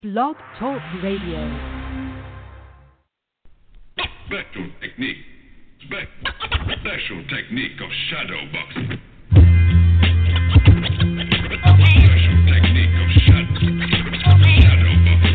Blog Talk Radio. Special technique. Special technique of shadow boxing. Special technique of shadow boxing. Shadow boxing.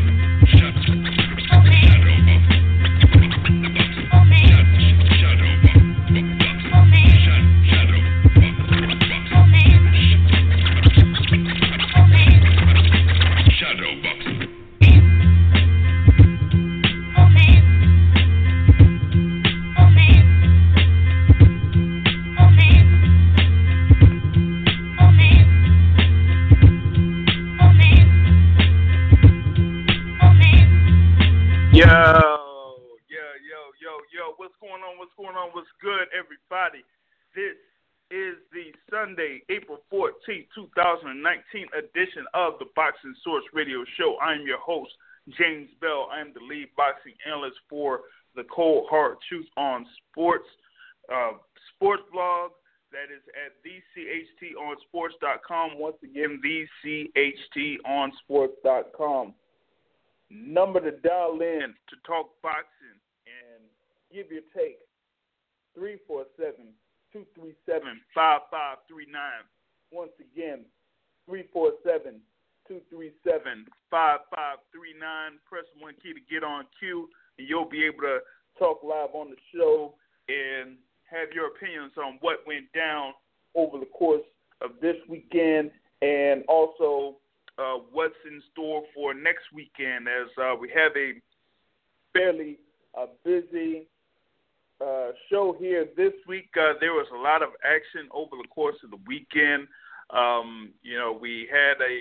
What's good, everybody? This is the Sunday, April 14th, 2019 edition of the Boxing Source Radio Show. I am your host, James Bell. I am the lead boxing analyst for the Cold Hard Truth on Sports sports blog. That is at thechtonsports.com. Once again, thechtonsports.com. Number to dial in to talk boxing and give your take, 347-237-5539. Once again, 347-237-5539. Press one key to get on cue, and you'll be able to talk live on the show and have your opinions on what went down over the course of this weekend, and also what's in store for next weekend, as we have a fairly busy show here this week. There was a lot of action over the course of the weekend. We had a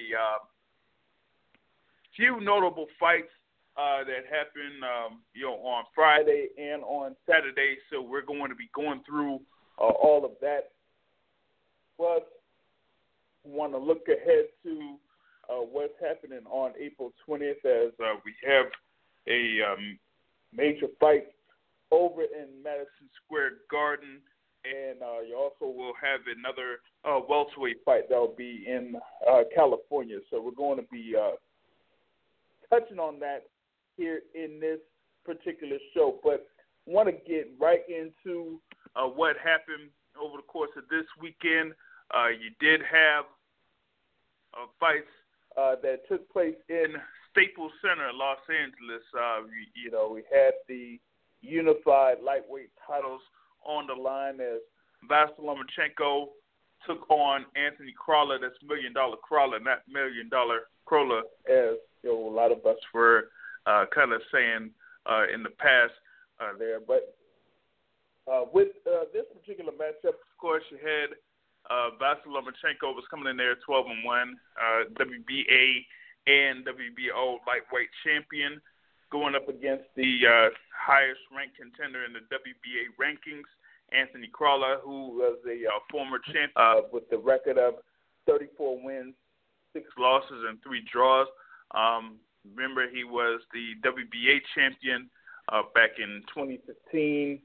few notable fights that happened, on Friday and on Saturday. So we're going to be going through all of that. But we want to look ahead to what's happening on April 20th, as we have a major fight over in Madison Square Garden, and you also will have another welterweight fight that will be in California. So we're going to be touching on that here in this particular show, but want to get right into what happened over the course of this weekend. You did have fights that took place in Staples Center, Los Angeles. We had the unified lightweight titles on the line as Vasyl Lomachenko took on Anthony Crawler. That's $1 Million Crawler, not $1 Million Crawler, as a lot of us were kind of saying in the past there. But with this particular matchup, of course, you had Vasyl Lomachenko was coming in there 12-1, WBA and WBO lightweight champion, going up against the highest ranked contender in the WBA rankings, Anthony Crawler, who was a former champion with the record of 34 wins, 6 losses, and 3 draws. Remember, he was the WBA champion back in 2015.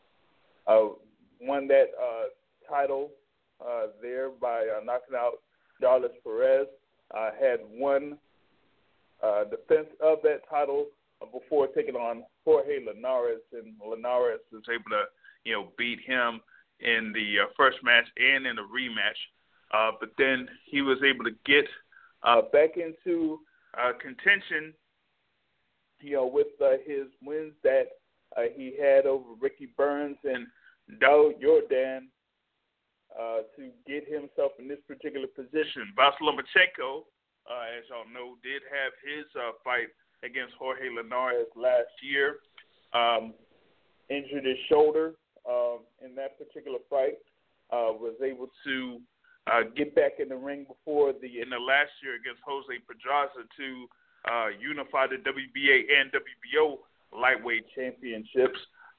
Won that title there by knocking out Darlis Perez. Had one defense of that title before taking on Jorge Linares, and Linares was able to, beat him in the first match and in the rematch. But then he was able to get back into contention, with his wins that he had over Ricky Burns and Daud Yordan to get himself in this particular position. Vasyl Lomachenko, as y'all know, did have his fight against Jorge Linares last year. Injured his shoulder in that particular fight. Was able to get back in the ring in the last year against Jose Pedraza to unify the WBA and WBO lightweight championships.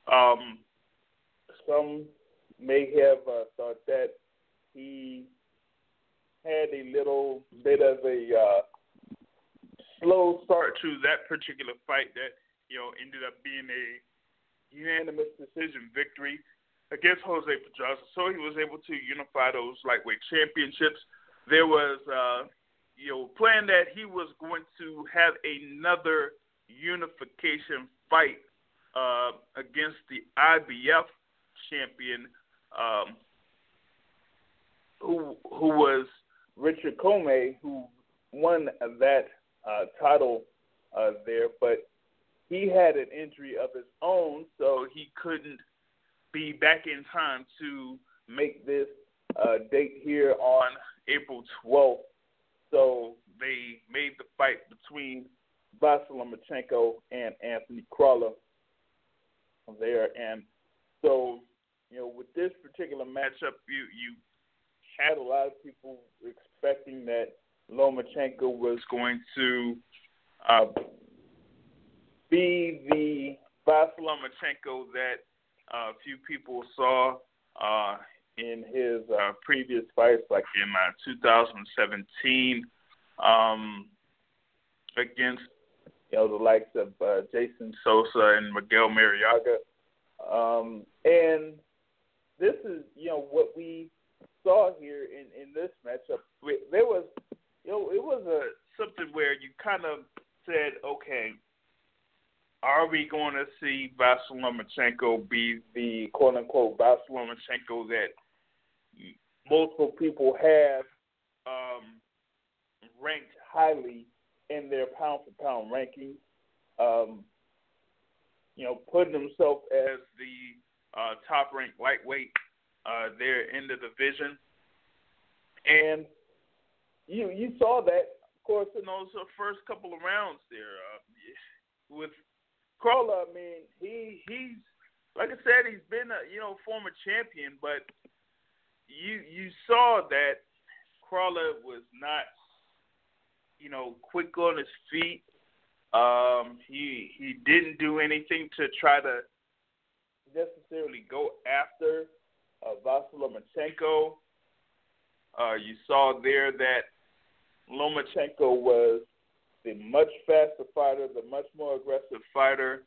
Some may have thought that he had a little bit of a slow start to that particular fight that, ended up being a unanimous decision victory against Jose Pedraza. So he was able to unify those lightweight championships. There was, planned that he was going to have another unification fight against the IBF champion, who was Richard Comey, who won that title there, but he had an injury of his own, so he couldn't be back in time to make this date here on April 12th. So they made the fight between Vasyl Lomachenko and Anthony Crawler there. And so, with this particular matchup, you had a lot of people expecting that Lomachenko was going to be the Vasyl Lomachenko that a few people saw in his previous fights, like in 2017 against the likes of Jason Sosa and Miguel Mariaga. And this is, what we saw here in this matchup. There was, it was something where you kind of said, okay, are we going to see Vasyl Lomachenko be the quote-unquote Vasyl Lomachenko that multiple people have ranked highly in their pound-for-pound rankings, putting himself as the top-ranked lightweight there in the division. And you saw that, of course, in those first couple of rounds there. With Crawler, I mean, he's like I said, he's been a former champion, but you saw that Crawler was not quick on his feet. He didn't do anything to try to necessarily go after Vasyl Lomachenko. You saw there that Lomachenko was the much faster fighter, the much more aggressive fighter,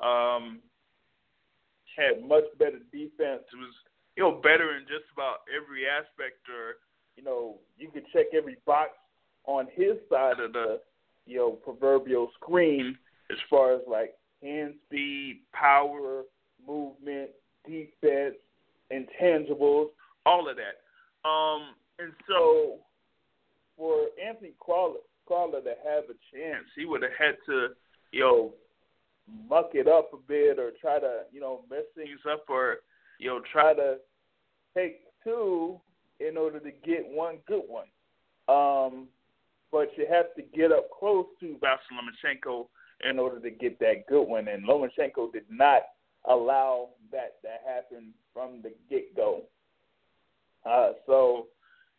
had much better defense. It was, better in just about every aspect, or, you could check every box on his side of the, proverbial screen as far as like hand speed, power, movement, defense, intangibles, all of that. And so for Anthony Crawler to have a chance, he would have had to, muck it up a bit or try to, mess things up or, try to take two in order to get one good one. But you have to get up close to Vasyl Lomachenko in order to get that good one. And Lomachenko did not allow that to happen from the get-go. So,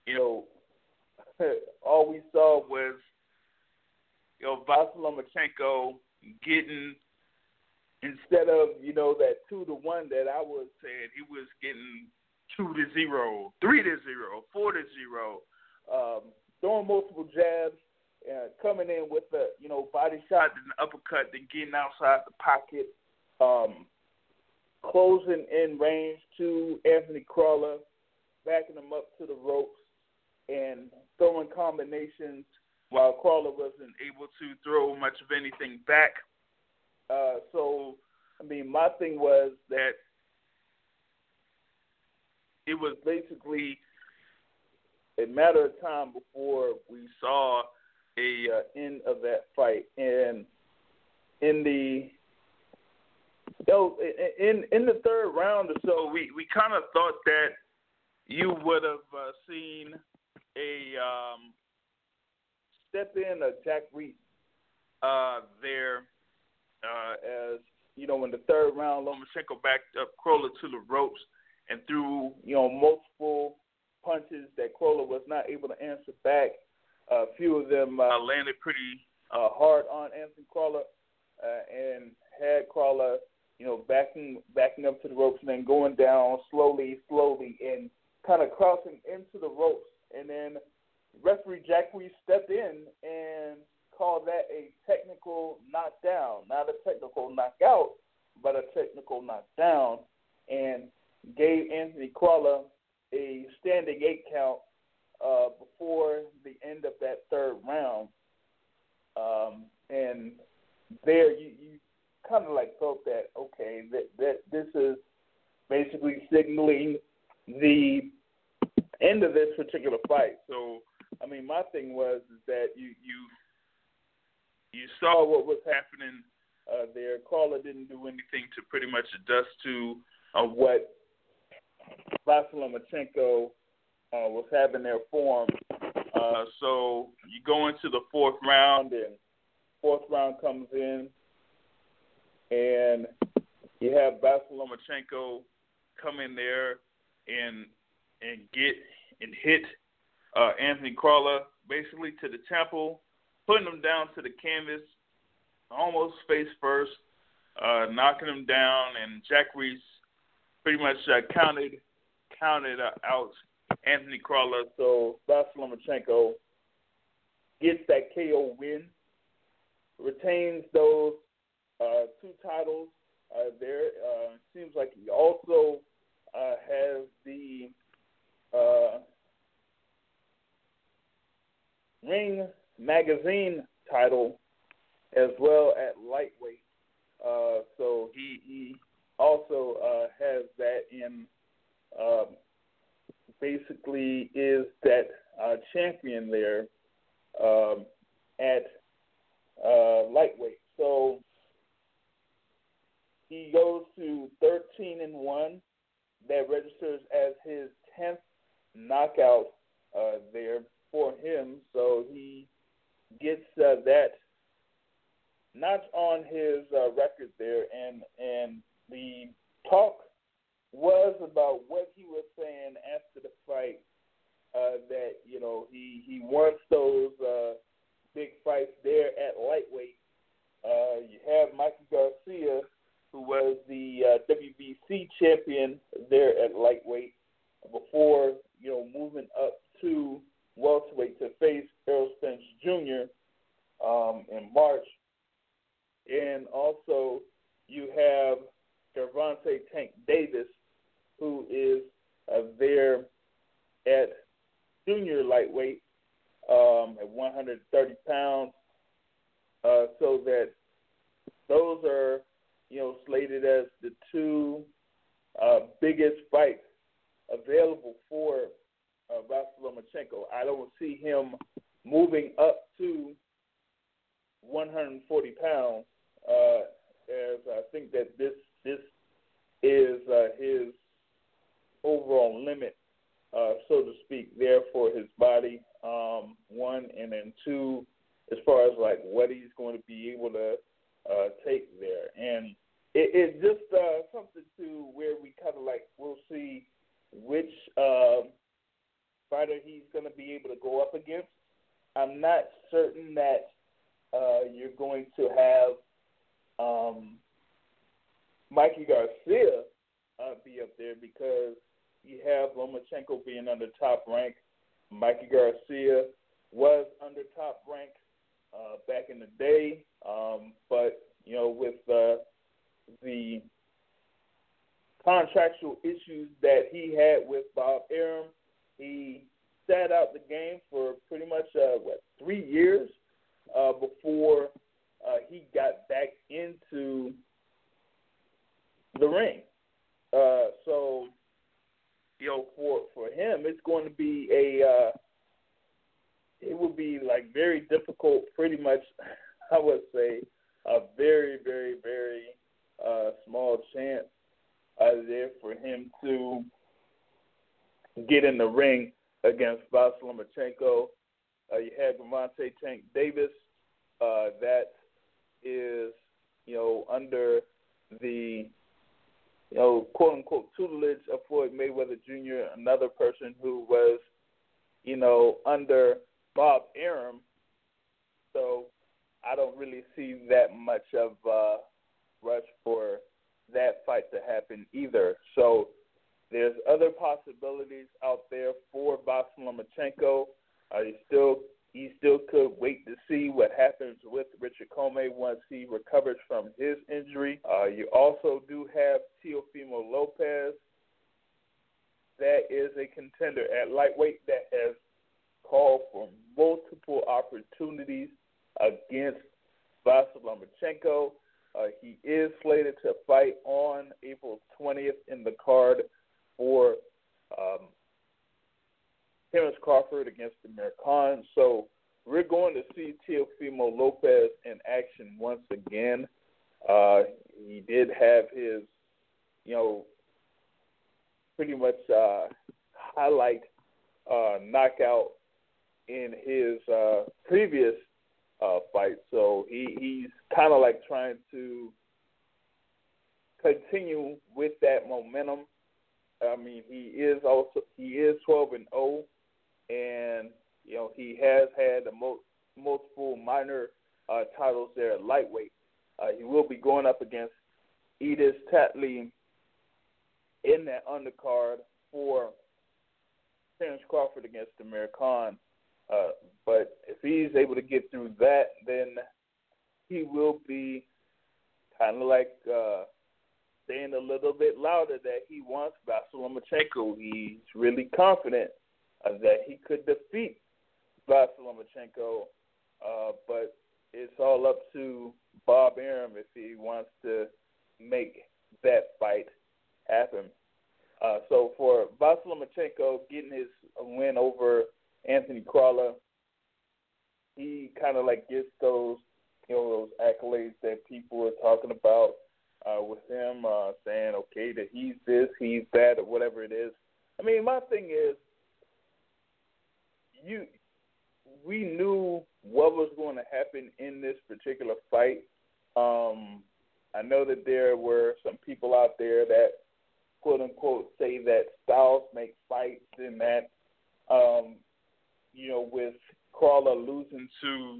all we saw was, Vasyl Lomachenko getting, instead of, that 2-1 that I was saying, he was getting 2-0, 3-0, 4-0, throwing multiple jabs, coming in with the, body shot and uppercut, then getting outside the pocket, closing in range to Anthony Crawler, backing him up to the ropes, and throwing combinations while Crawler wasn't able to throw much of anything back. So, my thing was that it was basically a matter of time before we saw a end of that fight. And in the in the third round or so, we kind of thought that you would have seen a step in of Jack Reese there, as in the third round, Lomachenko backed up Crawler to the ropes and threw multiple punches that Crawler was not able to answer back. A few of them landed pretty hard on Anthony Crawler and had Crawler backing up to the ropes and then going down slowly and kind of crossing into the ropes. And then referee Jack Reese stepped in and called that a technical knockdown, not a technical knockout, but a technical knockdown, and gave Anthony Crawler a standing 8 count before the end of that third round, and there you kind of like felt that, okay, that this is basically signaling the end of this particular fight. So, I mean, my thing was is that you saw what was happening there. Crawler didn't do anything to pretty much adjust to what Vasyl Lomachenko was having their form. So you go into the fourth round, and fourth round comes in, and you have Vasyl Lomachenko come in there and hit Anthony Crawler basically to the temple, putting him down to the canvas, almost face first, knocking him down, and Jack Reese pretty much counted out Anthony Crawler. So Vasyl Lomachenko gets that KO win, retains those two titles there. Seems like he also has the Ring Magazine title as well at lightweight. So he also has that in basically is that champion there at lightweight. So he goes to 13-1. That registers as his 10th knockout there for him. So he gets that notch on his record there. And the talk was about what he was saying after the fight, that, you know, he wants those big fights there at lightweight. You have Mikey Garcia, who was the WBC champion there at lightweight before, you know, moving up to welterweight to face Errol Spence Jr. In March. And also you have Gervonta Tank Davis, who is there at junior lightweight at 130 pounds. So that those are, you know, slated as the two biggest fights available for Vasyl Lomachenko. I don't see him moving up to 140 pounds, as I think that this is his overall limit, so to speak, there for his body. One, and then two, as far as like what he's going to be able to take there. And it's just something to where we kind of like we'll see which fighter he's going to be able to go up against. I'm not certain that you're going to have Mikey Garcia be up there, because you have Lomachenko being under top rank. Mikey Garcia was under top rank back in the day, but, you know, with the contractual issues that he had with Bob Arum, he sat out the game for pretty much 3 years before he got back into the ring. So, you know, for him, it's going to be it would be like very difficult, pretty much, I would say, a very, very, very small chance there for him to get in the ring against Vasyl Lomachenko. You have Gervonta Tank Davis, that is, you know, under the, you know, quote-unquote tutelage of Floyd Mayweather Jr., another person who was, you know, under Bob Arum. So I don't really see that much of a rush for that fight to happen either. So there's other possibilities out there for Vasyl Lomachenko. He still could wait to see what happens with Richard Commey once he recovers from his injury. You also do have Teofimo Lopez. That is a contender at lightweight that has called for multiple opportunities against Vasyl Lomachenko. He is slated to fight on April 20th in the card for Terence Crawford against Amir Khan. So we're going to see Teofimo Lopez in action once again. He did have his, pretty much highlight knockout in his previous fight. So he's kind of like trying to continue with that momentum. I mean, he is 12-0, and he has had multiple minor titles there at lightweight. He will be going up against Edis Tatley in that undercard for Terence Crawford against Amir Khan. But if he's able to get through that, then he will be kind of like saying a little bit louder that he wants Vasyl Lomachenko. He's really confident that he could defeat Vasyl Lomachenko, but it's all up to Bob Arum if he wants to make that fight happen. So for Vasyl Lomachenko getting his win over Anthony Crawler, he kind of like gets those, those accolades that people are talking about with him, saying, okay, that he's this, he's that, or whatever it is. I mean, my thing is, we knew what was going to happen in this particular fight. I know that there were some people out there that, quote unquote, say that styles make fights, and that, with Crawler losing to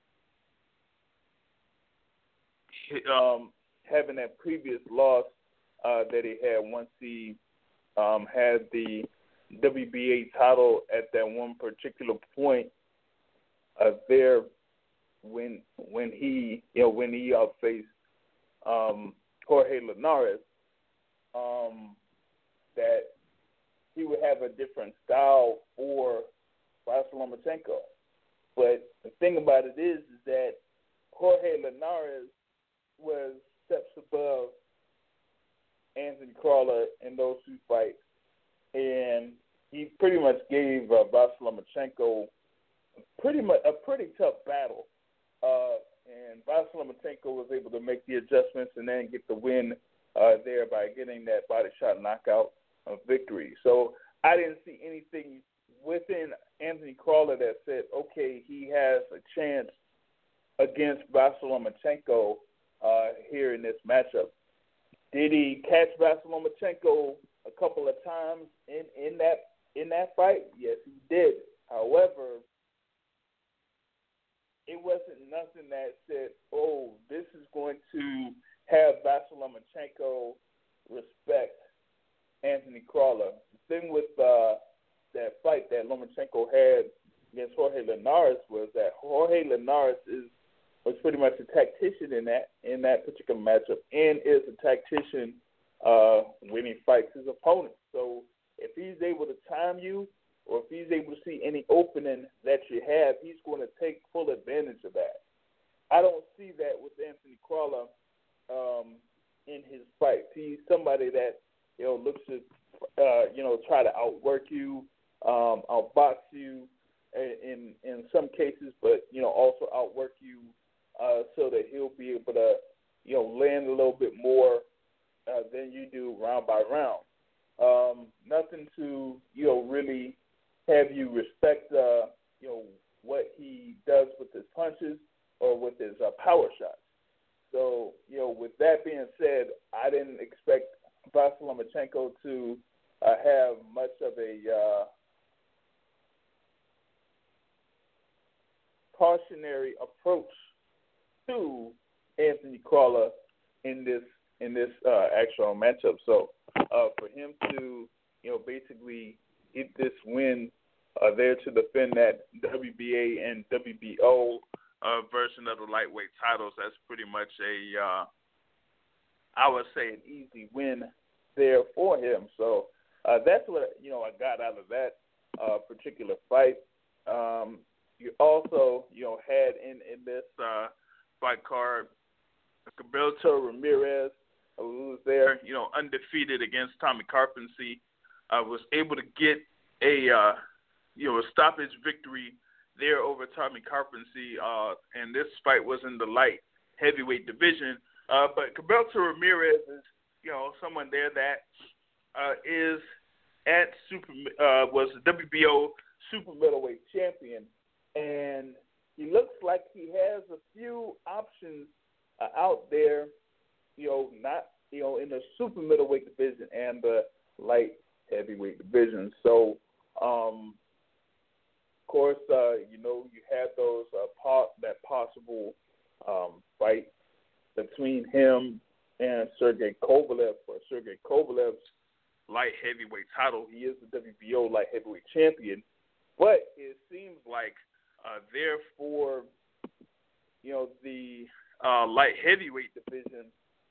having that previous loss that he had once he had the WBA title at that one particular point there when he outfaced Jorge Linares, that he would have a different style for Vasyl Lomachenko. But the thing about it is that Jorge Linares was steps above Anthony Crawler in those two fights, and he pretty much gave Vasyl Lomachenko a pretty tough battle. And Vasyl Lomachenko was able to make the adjustments and then get the win there by getting that body shot knockout victory. So I didn't see anything within Anthony Crawler that said, okay, he has a chance against Vasyl Lomachenko here in this matchup. Did he catch Vasyl Lomachenko a couple of times in that fight? Yes, he did. However, it wasn't nothing that said, oh, this is going to have Vasyl Lomachenko respect Anthony Crawler. The thing with that fight that Lomachenko had against Jorge Linares was that Jorge Linares was pretty much a tactician in that particular matchup, and is a tactician when he fights his opponent. So if he's able to time you, or if he's able to see any opening that you have, he's going to take full advantage of that. I don't see that with Anthony Crawler in his fights. He's somebody that looks to try to outwork you, outbox you in some cases, but also outwork you so that he'll be able to land a little bit more than you do round by round. Nothing to really have you respect what he does with his punches or with his power shots. So with that being said, I didn't expect Vasyl Lomachenko to have much of a cautionary approach to Anthony Crawler in this actual matchup. So for him to basically get this win there to defend that WBA and WBO version of the lightweight titles, that's pretty much I would say an easy win there for him. So that's what I got out of that particular fight. You also, had in this fight card Gilberto Ramirez, who was there, undefeated against Tommy Carpensy, was able to get a stoppage victory there over Tommy Carpensy, and this fight was in the light heavyweight division. But Gilberto Ramirez is, someone there that is at was the WBO super middleweight champion, and he looks like he has a few options out there, not in the super middleweight division and the light heavyweight division. So, of course, you had those that possible fight between him and Sergey Kovalev for Sergey Kovalev's light heavyweight title. He is the WBO light heavyweight champion, but it seems like therefore, the light heavyweight division,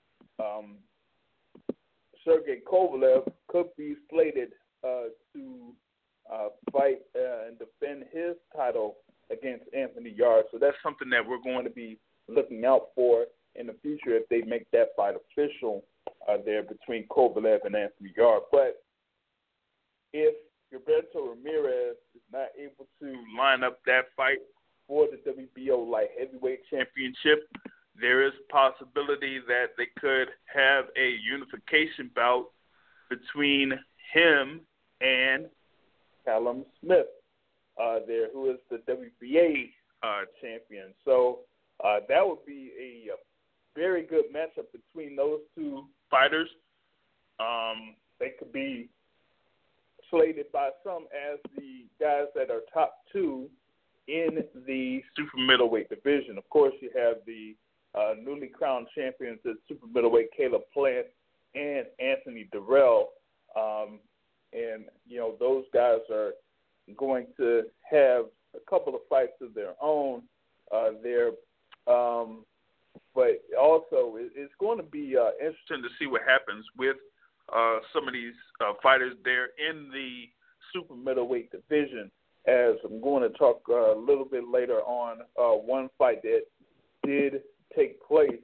Sergey Kovalev could be slated to fight and defend his title against Anthony Yarde. So that's something that we're going to be looking out for in the future if they make that fight official there between Kovalev and Anthony Yarde. But if Gilberto Ramirez is not able to line up that fight for the WBO light heavyweight championship, there is a possibility that they could have a unification bout between him and Callum Smith there, who is the WBA champion. So that would be a very good matchup between those two fighters. They could be slated by some as the guys that are top two in the super middleweight division. Of course, you have the newly crowned champions at super middleweight, Caleb Plant and Anthony Durrell. And, those guys are going to have a couple of fights of their own there. But also, it's going to be interesting to see what happens with some of these fighters there in the super middleweight division, as I'm going to talk a little bit later on one fight that did take place,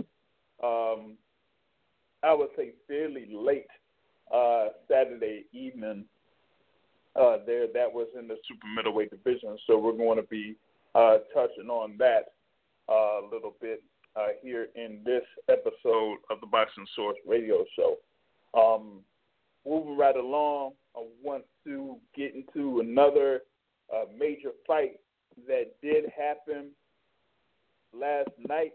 I would say fairly late Saturday evening there. That was in the super middleweight division, so we're going to be touching on that a little bit here in this episode of the Boxing Source Radio Show. Moving right along, I want to get into another major fight that did happen last night,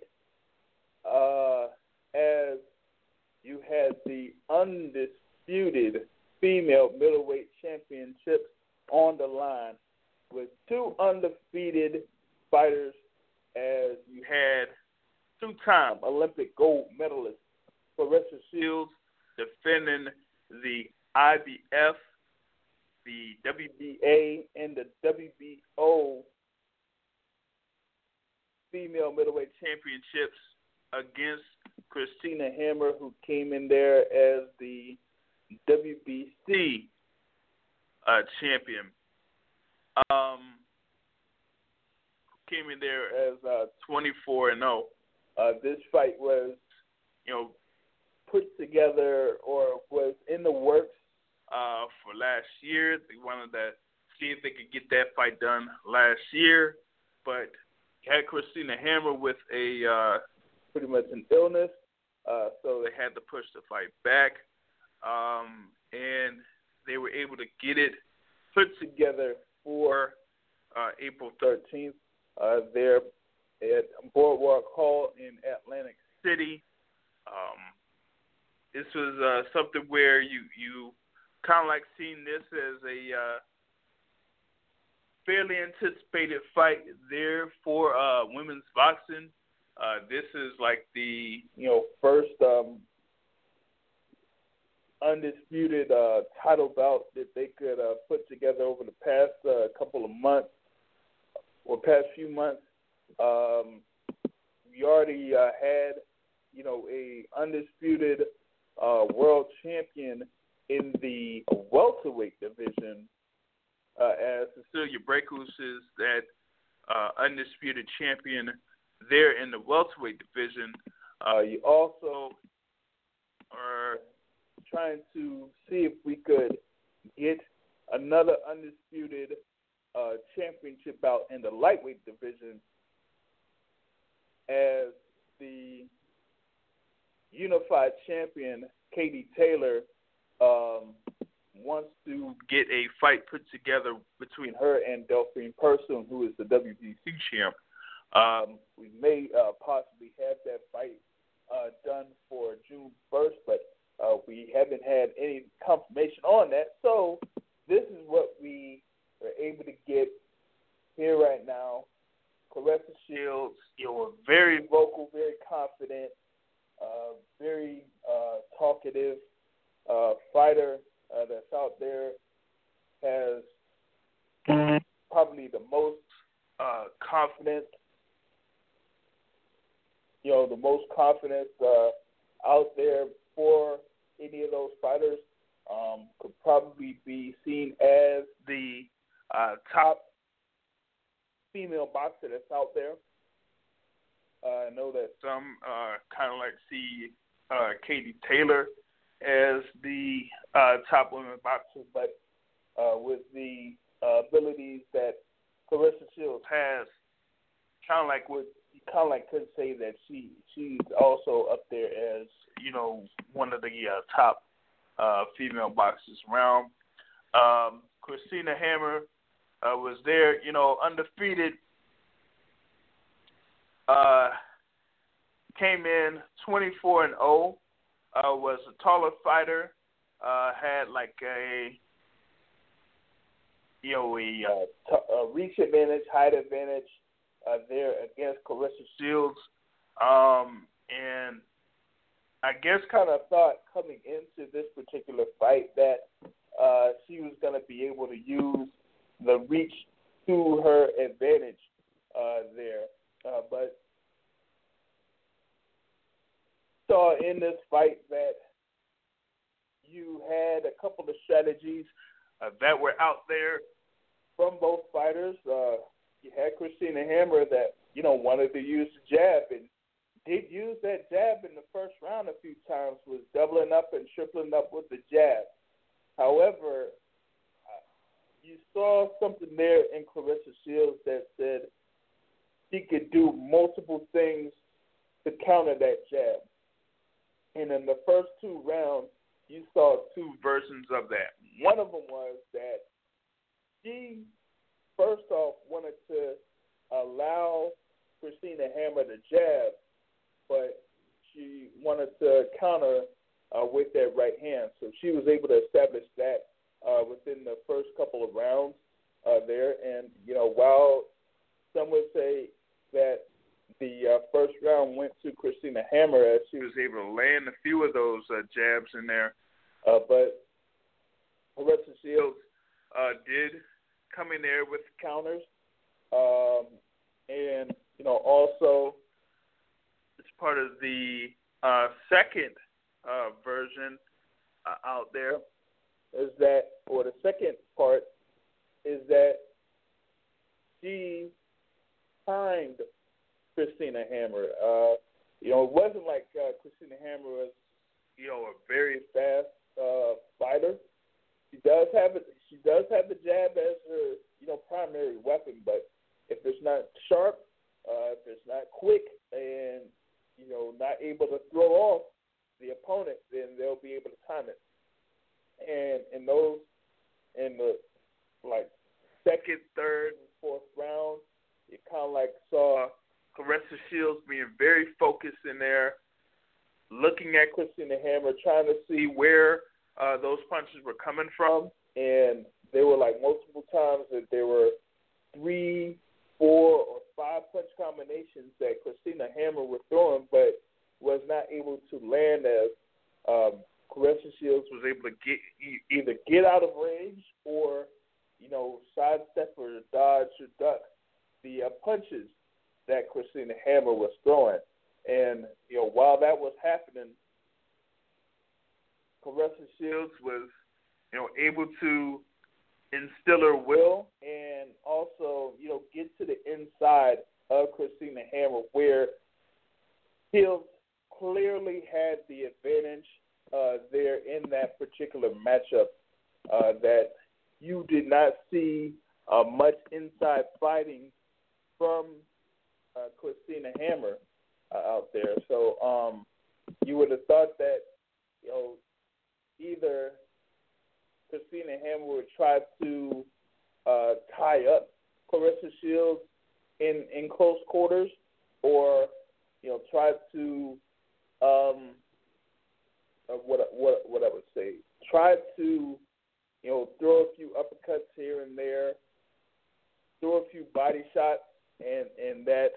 as you had the undisputed female middleweight championships on the line with two undefeated fighters, as you had two-time Olympic gold medalist Claressa Shields defending the IBF, the WBA, and the WBO female middleweight championships against Christina Hammer, who came in there as the WBC champion. Came in there as 24-0. This fight was, put together or was in the works for last year. They wanted to see if they could get that fight done last year, but had Christina Hammer with a pretty much an illness, so they had to push the fight back, and they were able to get it put together for April 13th there at Boardwalk Hall in Atlantic City. This was something where you kind of like seeing this as a fairly anticipated fight there for women's boxing. This is like the first undisputed title bout that they could put together over the past couple of months or past few months. We already had a undisputed world champion in the welterweight division as Cecilia Brækhus is that undisputed champion there in the welterweight division. You also are trying to see if we could get another undisputed championship bout in the lightweight division, as the unified champion Katie Taylor wants to get a fight put together between her and Delphine Persoon, who is the WBC champ. We may possibly have that fight done for June 1st, but we haven't had any confirmation on that. So this is what we are able to get here right now. Claressa Shields, very vocal, very confident, very talkative fighter that's out there, has probably the most confidence, the most confidence out there for any of those fighters. Could probably be seen as the top female boxer that's out there. I know that some kind of like see Katie Taylor as the top women boxer, but with the abilities that Claressa Shields has, kind of like could say that she's also up there as one of the top female boxers around. Christina Hammer was there, undefeated. Came in 24-0. Was a taller fighter. Had like a reach advantage, height advantage there against Claressa Shields. And I guess kind of thought coming into this particular fight that she was going to be able to use the reach to her advantage there. But saw in this fight that you had a couple of strategies that were out there from both fighters. You had Christina Hammer that, wanted to use the jab and did use that jab in the first round a few times, was doubling up and tripling up with the jab. However, you saw something there in Claressa Shields that said she could do multiple things to counter that jab. And in the first two rounds, you saw two versions of that. One of them was that she, first off, wanted to allow Christina Hammer to jab, but she wanted to counter with that right hand. So she was able to establish that within the first couple of rounds there. And, while some would say that the first round went to Christina Hammer as she was able to land a few of those jabs in there, but Claressa Shields did come in there with counters. And, also it's part of the second version out there is that, or the second part is that she timed Christina Hammer. It wasn't like Christina Hammer was, a very fast fighter. She does have the jab as her, primary weapon, but if it's not sharp, if it's not quick, and not able to throw off the opponent, then they'll be able to time it. And in the second, third, and fourth round, you kind of saw Claressa Shields being very focused in there, looking at Christina Hammer, trying to see where those punches were coming from. And there were multiple times that there were 3, 4, or 5 punch combinations that Christina Hammer was throwing, but was not able to land as Claressa Shields was able to either get out of range or, sidestep or dodge or duck the punches that Christina Hammer was throwing. And, while that was happening, Claressa Shields was, able to instill her will and also, get to the inside of Christina Hammer, where Shields clearly had the advantage there in that particular matchup, that you did not see much inside fighting from Christina Hammer out there. So you would have thought that, either Christina Hammer would try to tie up Claressa Shields in close quarters, or try to what I would say, try to throw a few uppercuts here and there, throw a few body shots, and that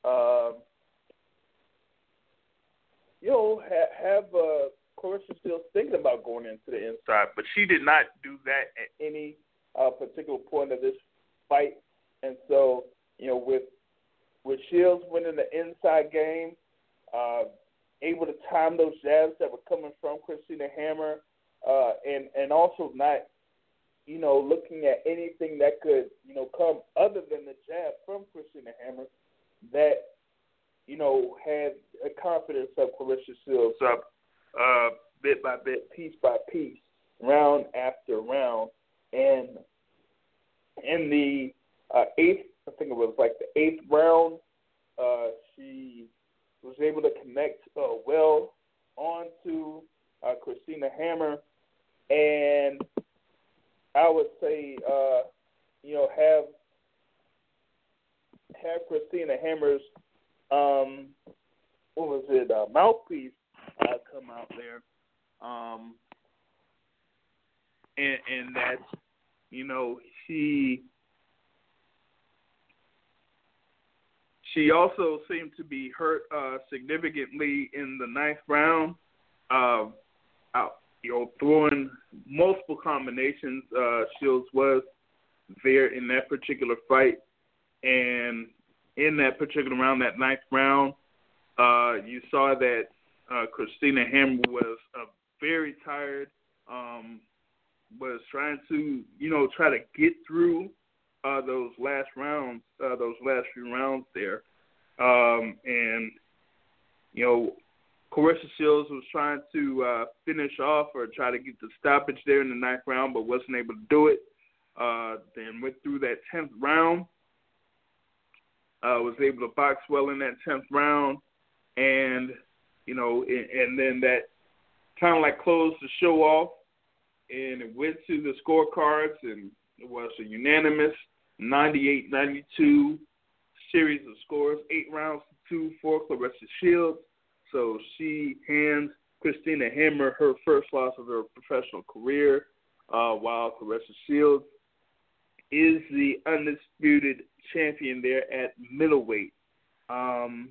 have Claressa Shields thinking about going into the inside, but she did not do that at any particular point of this fight. And so, with Shields winning the inside game, able to time those jabs that were coming from Christina Hammer, and also not, looking at anything that could, come other than the jab from Christina Hammer, that, had a confidence of Claressa Shields up bit by bit, piece by piece, round after round. And in the eighth, I think it was like the eighth round, she was able to connect well onto Christina Hammer, and I would say, have Christina Hammer's mouthpiece come out there, and that she also seemed to be hurt significantly in the ninth round. Throwing multiple combinations, Shields was there in that particular fight, and in that particular round, that ninth round, you saw that Christina Hammer was very tired, was trying to, try to get through those last few rounds there. And, Claressa Shields was trying to finish off or try to get the stoppage there in the ninth round, but wasn't able to do it. Then went through that 10th round, was able to box well in that 10th round, and, and then that kind of like closed the show off, and it went to the scorecards, and it was a unanimous 98-92 series of scores, 8 rounds to 2 for Claressa Shields. So she hands Christina Hammer her first loss of her professional career, while Claressa Shields is the undisputed champion there at middleweight. And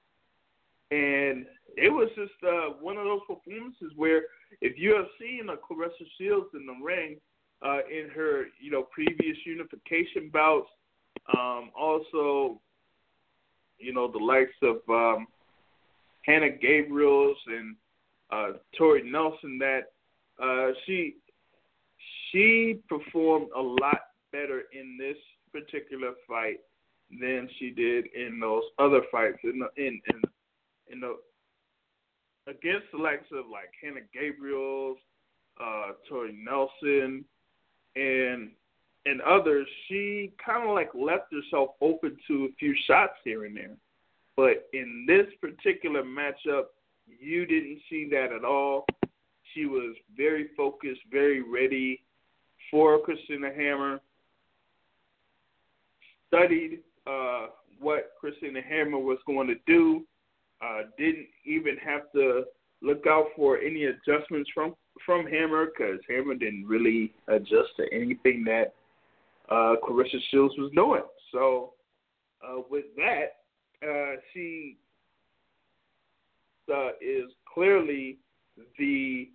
it was just one of those performances where if you have seen a Claressa Shields in the ring in her, previous unification bouts, also, the likes of Hannah Gabriels and Tori Nelson, that she performed a lot better in this particular fight than she did in those other fights. Against the likes of like Hannah Gabriels, Tori Nelson, and others, she kind of like left herself open to a few shots here and there. But in this particular matchup, you didn't see that at all. She was very focused, very ready for Christina Hammer, studied what Christina Hammer was going to do, didn't even have to look out for any adjustments from Hammer, because Hammer didn't really adjust to anything that Claressa Shields was doing. So with that, she is clearly the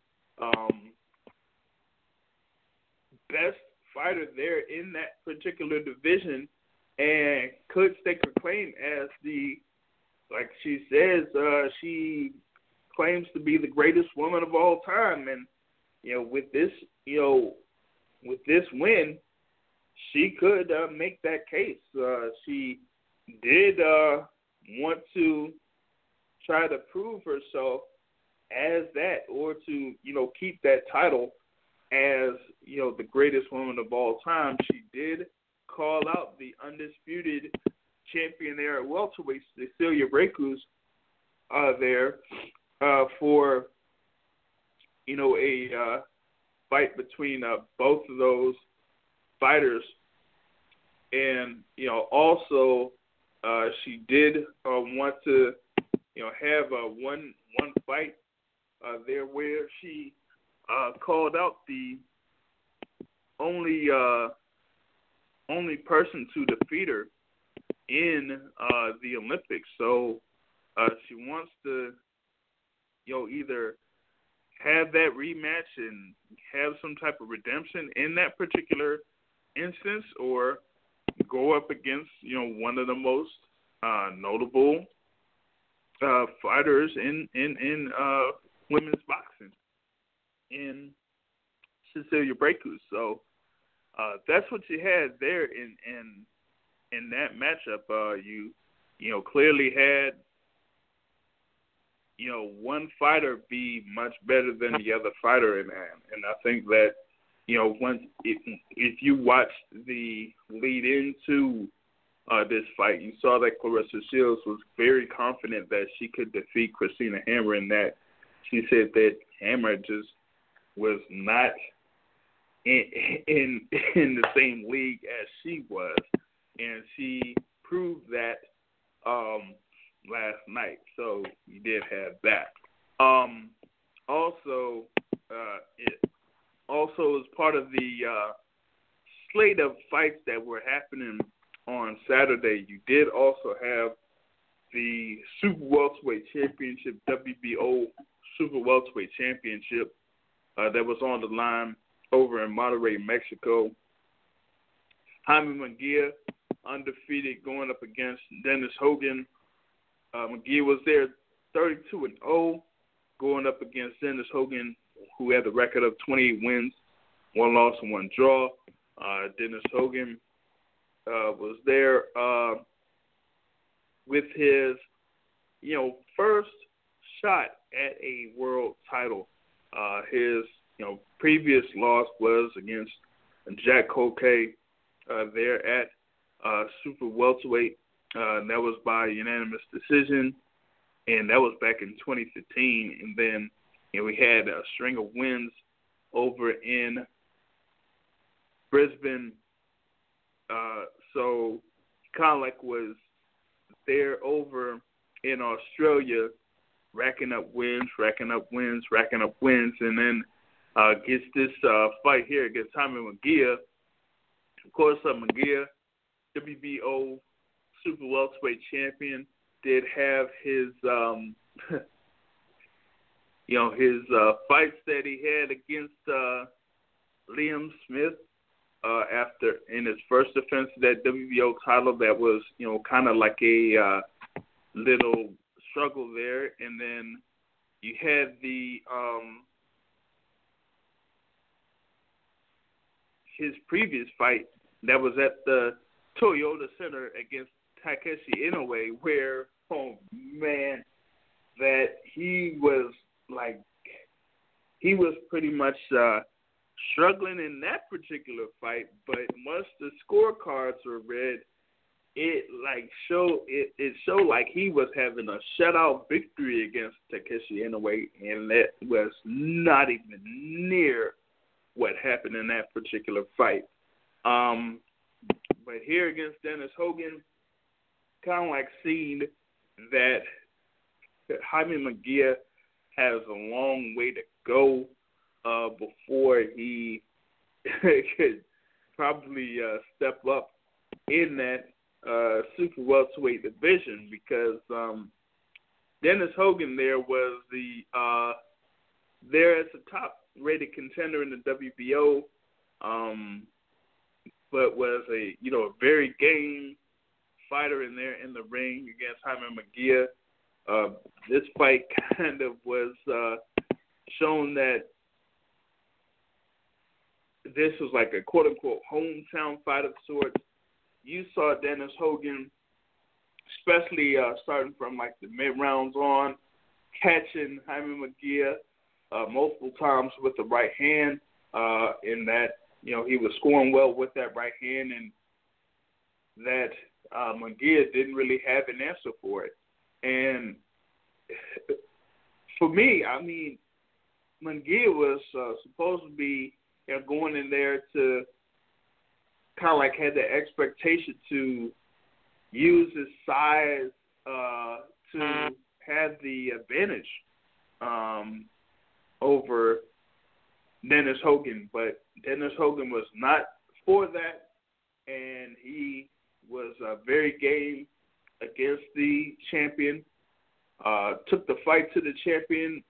best fighter there in that particular division, and could stake her claim as like she says, she claims to be the greatest woman of all time. And with this win, she could make that case. She did want to try to prove herself as that, or to, keep that title as, the greatest woman of all time. She did call out the undisputed champion there at welterweight, Cecilia Braekhus, there for, a fight between both of those fighters. And, also she did want to, have one fight there where she called out the only person to defeat her in the Olympics. So she wants to, either have that rematch and have some type of redemption in that particular instance, or go up against, one of the most notable fighters in women's boxing, in Cecilia Braekhus. So that's what you had there in that matchup. You clearly had, one fighter be much better than the other fighter, and I think that, once if you watched the lead into this fight, you saw that Claressa Shields was very confident that she could defeat Christina Hammer, and that she said that Hammer just was not in the same league as she was, and she proved that last night. So you did have that. Also as part of the slate of fights that were happening on Saturday, you did also have the Super Welterweight Championship, WBO Super Welterweight Championship, that was on the line over in Monterrey, Mexico. Jaime Munguia, undefeated, going up against Dennis Hogan. Munguia was there 32-0, going up against Dennis Hogan, who had a record of 28 wins, 1 loss and 1 draw. Dennis Hogan was there with his, first shot at a world title. His, previous loss was against Jack Colquet there at Super Welterweight. That was by unanimous decision, and that was back in 2015. And then, we had a string of wins over in Brisbane. So Conlec was there over in Australia, racking up wins, and then gets this fight here against Jaime Munguia. Of course, Munguia, WBO Super Welterweight champion, did have his his fights that he had against Liam Smith after in his first defense of that WBO title. That was, kind of like a little struggle there. And then you had the his previous fight that was at the Toyota Center against Takeshi Inoue, where, oh man, that he was pretty much struggling in that particular fight. But once the scorecards were read, it showed like he was having a shutout victory against Takeshi Inoue, and that was not even near what happened in that particular fight. But here against Dennis Hogan, kind of like seeing that Jaime Munguia has a long way to go before he could probably step up in that super welterweight division, because Dennis Hogan there was there as a top rated contender in the WBO, but was a very game fighter in there in the ring against Jaime Munguia. This fight kind of was shown that this was like a quote-unquote hometown fight of sorts. You saw Dennis Hogan, especially starting from like the mid-rounds on, catching Jaime Munguia multiple times with the right hand, in that, you know, he was scoring well with that right hand, and that Munguia didn't really have an answer for it. And for me, I mean, Munguia was supposed to be, you know, going in there to kind of like had the expectation to use his size to have the advantage over Dennis Hogan. But Dennis Hogan was not for that, and he was very game against the champion. Took the fight to the champion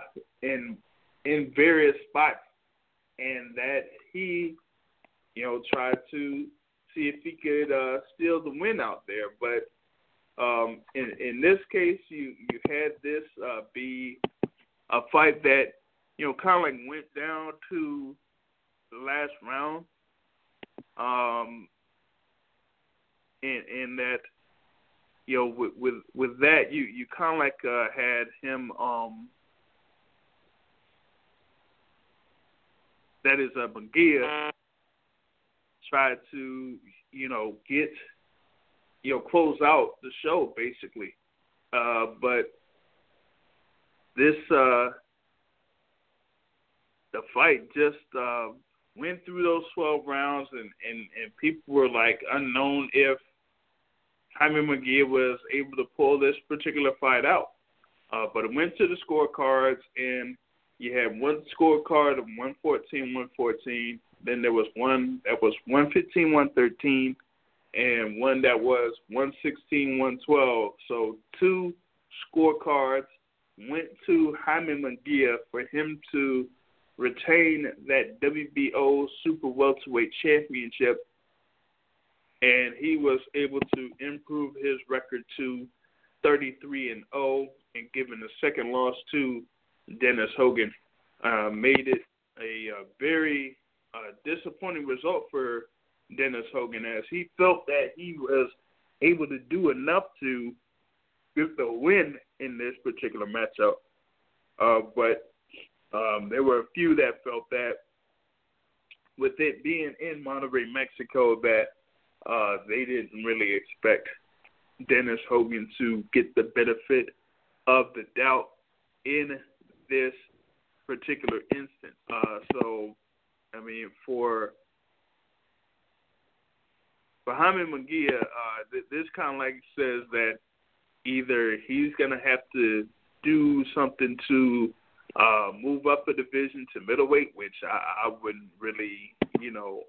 in various spots, and that he, you know, tried to see if he could steal the win out there. But in this case, you had this be a fight that, you know, kind of like went down to the last round, and that, you know, with that, you kind of like had him, that is Munguia, try to, you know, get, you know, close out the show basically. But this, the fight just went through those 12 rounds, and people were like unknown if Jaime Munguia was able to pull this particular fight out. But it went to the scorecards, and you had one scorecard of 114-114. Then there was one that was 115-113, and one that was 116-112. So two scorecards went to Jaime Munguia for him to retain that WBO Super Welterweight Championship, and he was able to improve his record to 33-0 and giving the second loss to Dennis Hogan. Made it a very disappointing result for Dennis Hogan, as he felt that he was able to do enough to get the win in this particular matchup. But there were a few that felt that with it being in Monterrey, Mexico, that they didn't really expect Dennis Hogan to get the benefit of the doubt in this particular instance. So, I mean, for Jaime Munguia, this kind of like says that either he's going to have to do something to move up a division to middleweight, which I wouldn't really, you know,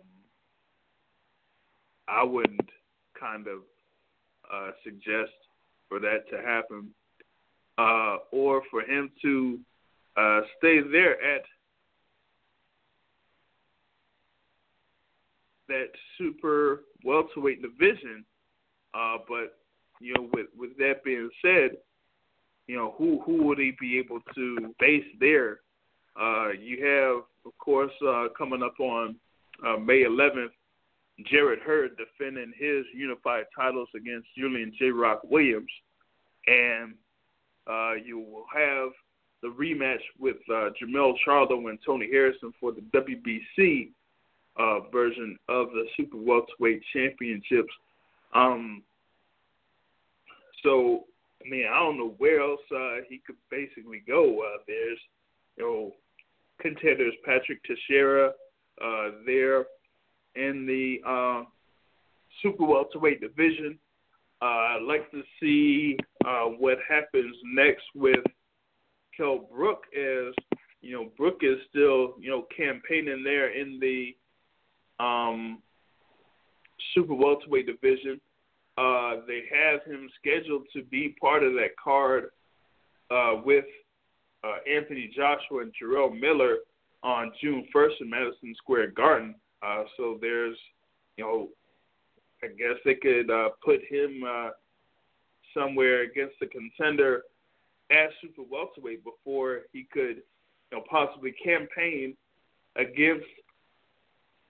I wouldn't kind of suggest for that to happen, or for him to stay there at that super welterweight division. But, you know, with that being said, you know, who would he be able to face there? You have, of course, coming up on May 11th, Jarrett Hurd defending his unified titles against Julian J. Rock Williams. And you will have the rematch with Jermell Charlo and Tony Harrison for the WBC version of the Super Welterweight Championships. So, I mean, I don't know where else he could basically go. There's, you know, contenders Patrick Teixeira there in the Super Welterweight division. I'd like to see what happens next with Kell Brook, as, you know, Brook is still, you know, campaigning there in the Super Welterweight division. They have him scheduled to be part of that card with Anthony Joshua and Jarrell Miller on June 1st in Madison Square Garden. So there's, you know, I guess they could put him somewhere against the contender at Super Welterweight before he could, you know, possibly campaign against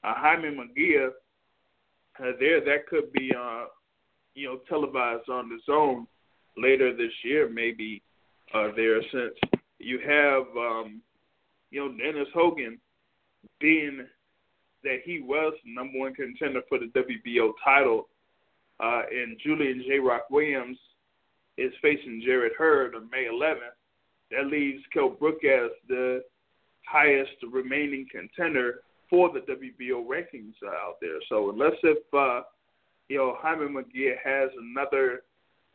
Jaime Munguia, that could be televised on the Zone later this year, maybe there, since you have Dennis Hogan, being that he was the number one contender for the WBO title, and Julian J. Rock Williams is facing Jarrett Hurd on May 11th. That leaves Kell Brook as the highest remaining contender for the WBO rankings out there. So unless if Jaime Munguia has another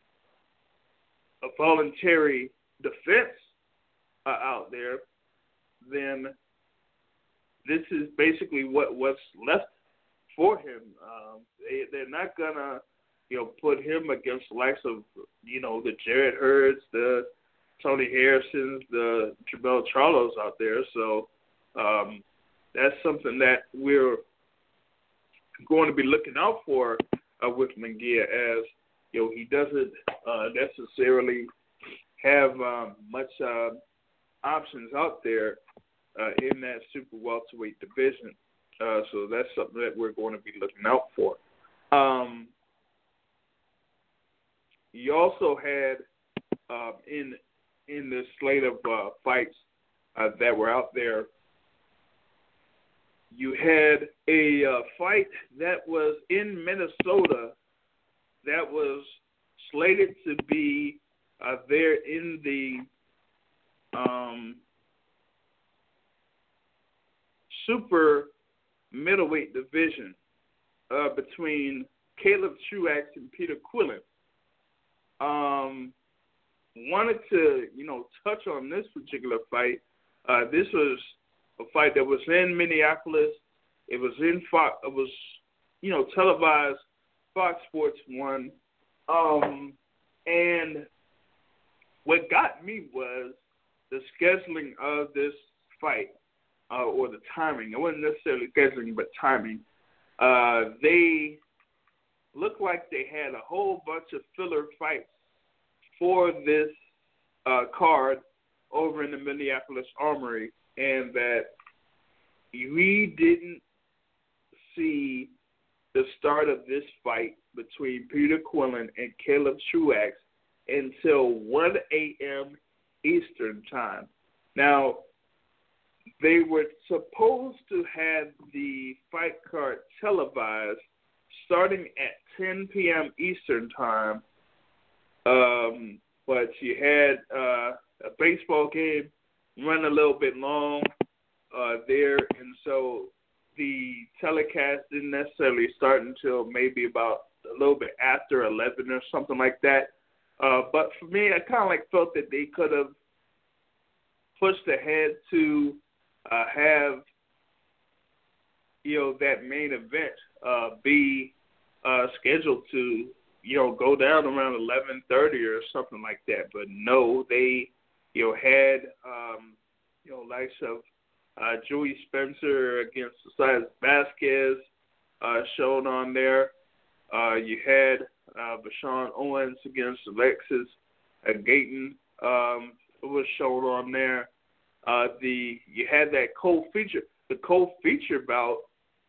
voluntary defense out there, then this is basically what's left for him. They're not gonna put him against the likes of the Jarrett Hurds, the Tony Harrisons, the Jermell Charlos out there. So that's something that we're going to be looking out for with Munguia, as he doesn't necessarily have much options out there in that super welterweight division. So that's something that we're going to be looking out for. You also had in this slate of fights that were out there, you had a fight that was in Minnesota that was slated to be there in the super middleweight division between Caleb Truax and Peter Quillin. Wanted to, touch on this particular fight. This was a fight that was in Minneapolis. It was in Fox. It was, televised Fox Sports 1. And what got me was the scheduling of this fight, or the timing. It wasn't necessarily scheduling, but timing. They looked like they had a whole bunch of filler fights for this card over in the Minneapolis Armory, and that we didn't see the start of this fight between Peter Quillin and Caleb Truax until 1 a.m. Eastern time. Now, they were supposed to have the fight card televised starting at 10 p.m. Eastern time, but you had a baseball game run a little bit long there, and so the telecast didn't necessarily start until maybe about a little bit after 11 or something like that. But for me, I kind of felt that they could have pushed ahead to have that main event be scheduled to go down around 11:30 or something like that. But no, they had likes of Joey Spencer against Cesar Vasquez shown on there. You had Bashawn Owens against Alexis Gayton was shown on there. You had that co-feature bout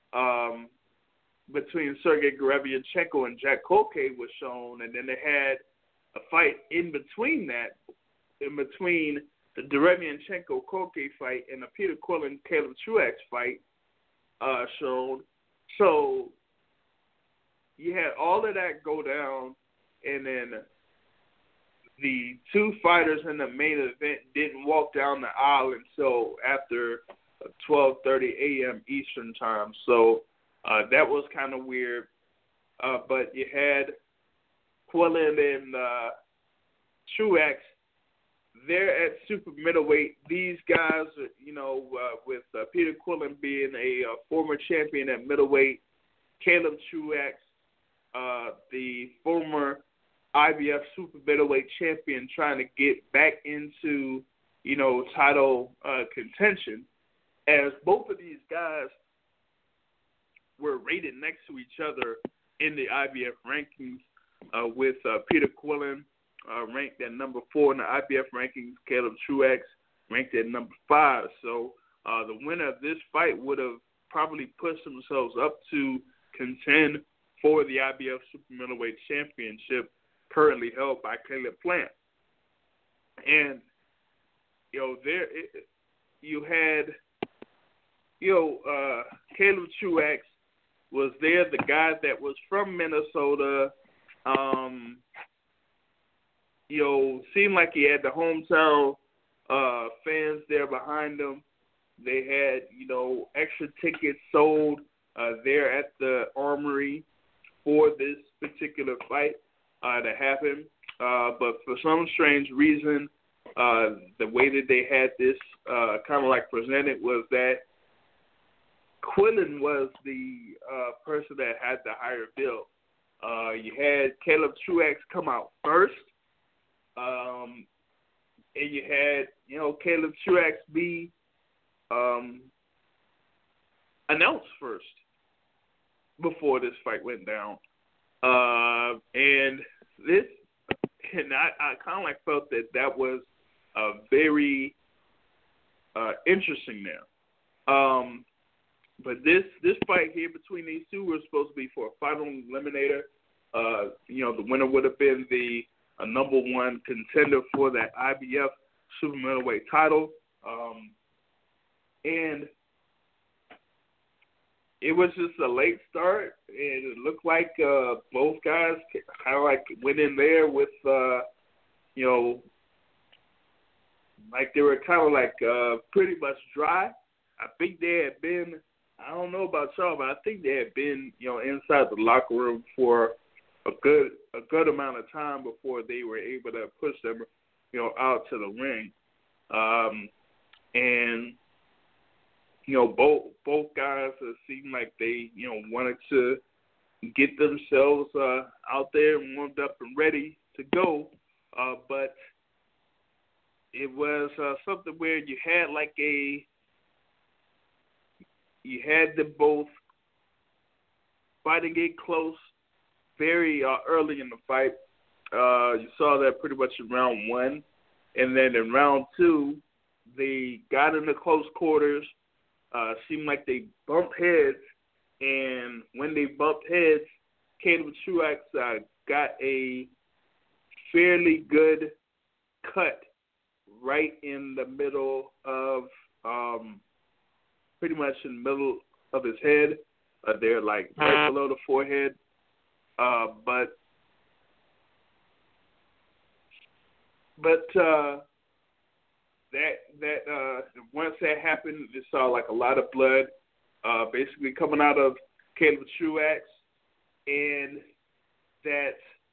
between Sergey Garavianchenko and Jack Kolke was shown, and then they had a fight in between that, in between the Garavianchenko-Kolke fight and the Peter Quillin-Caleb Truax fight shown. So you had all of that go down, and then the two fighters in the main event didn't walk down the aisle until after 12:30 a.m. Eastern time. So that was kind of weird. But you had Quillin and Truax there at super middleweight. These guys, with Peter Quillin being a former champion at middleweight, Caleb Truax, the former IBF super middleweight champion, trying to get back into, title contention, as both of these guys were rated next to each other in the IBF rankings, with Peter Quillin ranked at number 4 in the IBF rankings, Caleb Truax ranked at number 5. So the winner of this fight would have probably push themselves up to contend for the IBF Super Middleweight Championship currently held by Caleb Plant. And, you had, Caleb Truax was there, the guy that was from Minnesota. Seemed like he had the hometown fans there behind him. They had, extra tickets sold there at the Armory for this particular fight to happen. But for some strange reason, the way that they had this kind of like presented was that Quillin was the person that had the higher bill. You had Caleb Truax come out first, and you had, Caleb Truax be announced first before this fight went down. And I kind of like felt that was very interesting now. But this fight here between these two was supposed to be for a final eliminator. The winner would have been the number one contender for that IBF Super Middleweight title. And it was just a late start, and it looked like both guys kind of like went in there with, like they were kind of like pretty much dry. I think they had been, I don't know about y'all, but I think they had been, inside the locker room for a good amount of time before they were able to push them, out to the ring. And both guys seemed like they, wanted to get themselves out there and warmed up and ready to go. But it was something where you had them both fighting it close very early in the fight. You saw that pretty much in round one. And then in round two, they got into close quarters. Seemed like they bumped heads. And when they bumped heads, Caleb Truax got a fairly good cut right in the middle of, pretty much in the middle of his head. They're like right below the forehead. But once that happened, you saw like a lot of blood, basically coming out of Caleb Truax, and that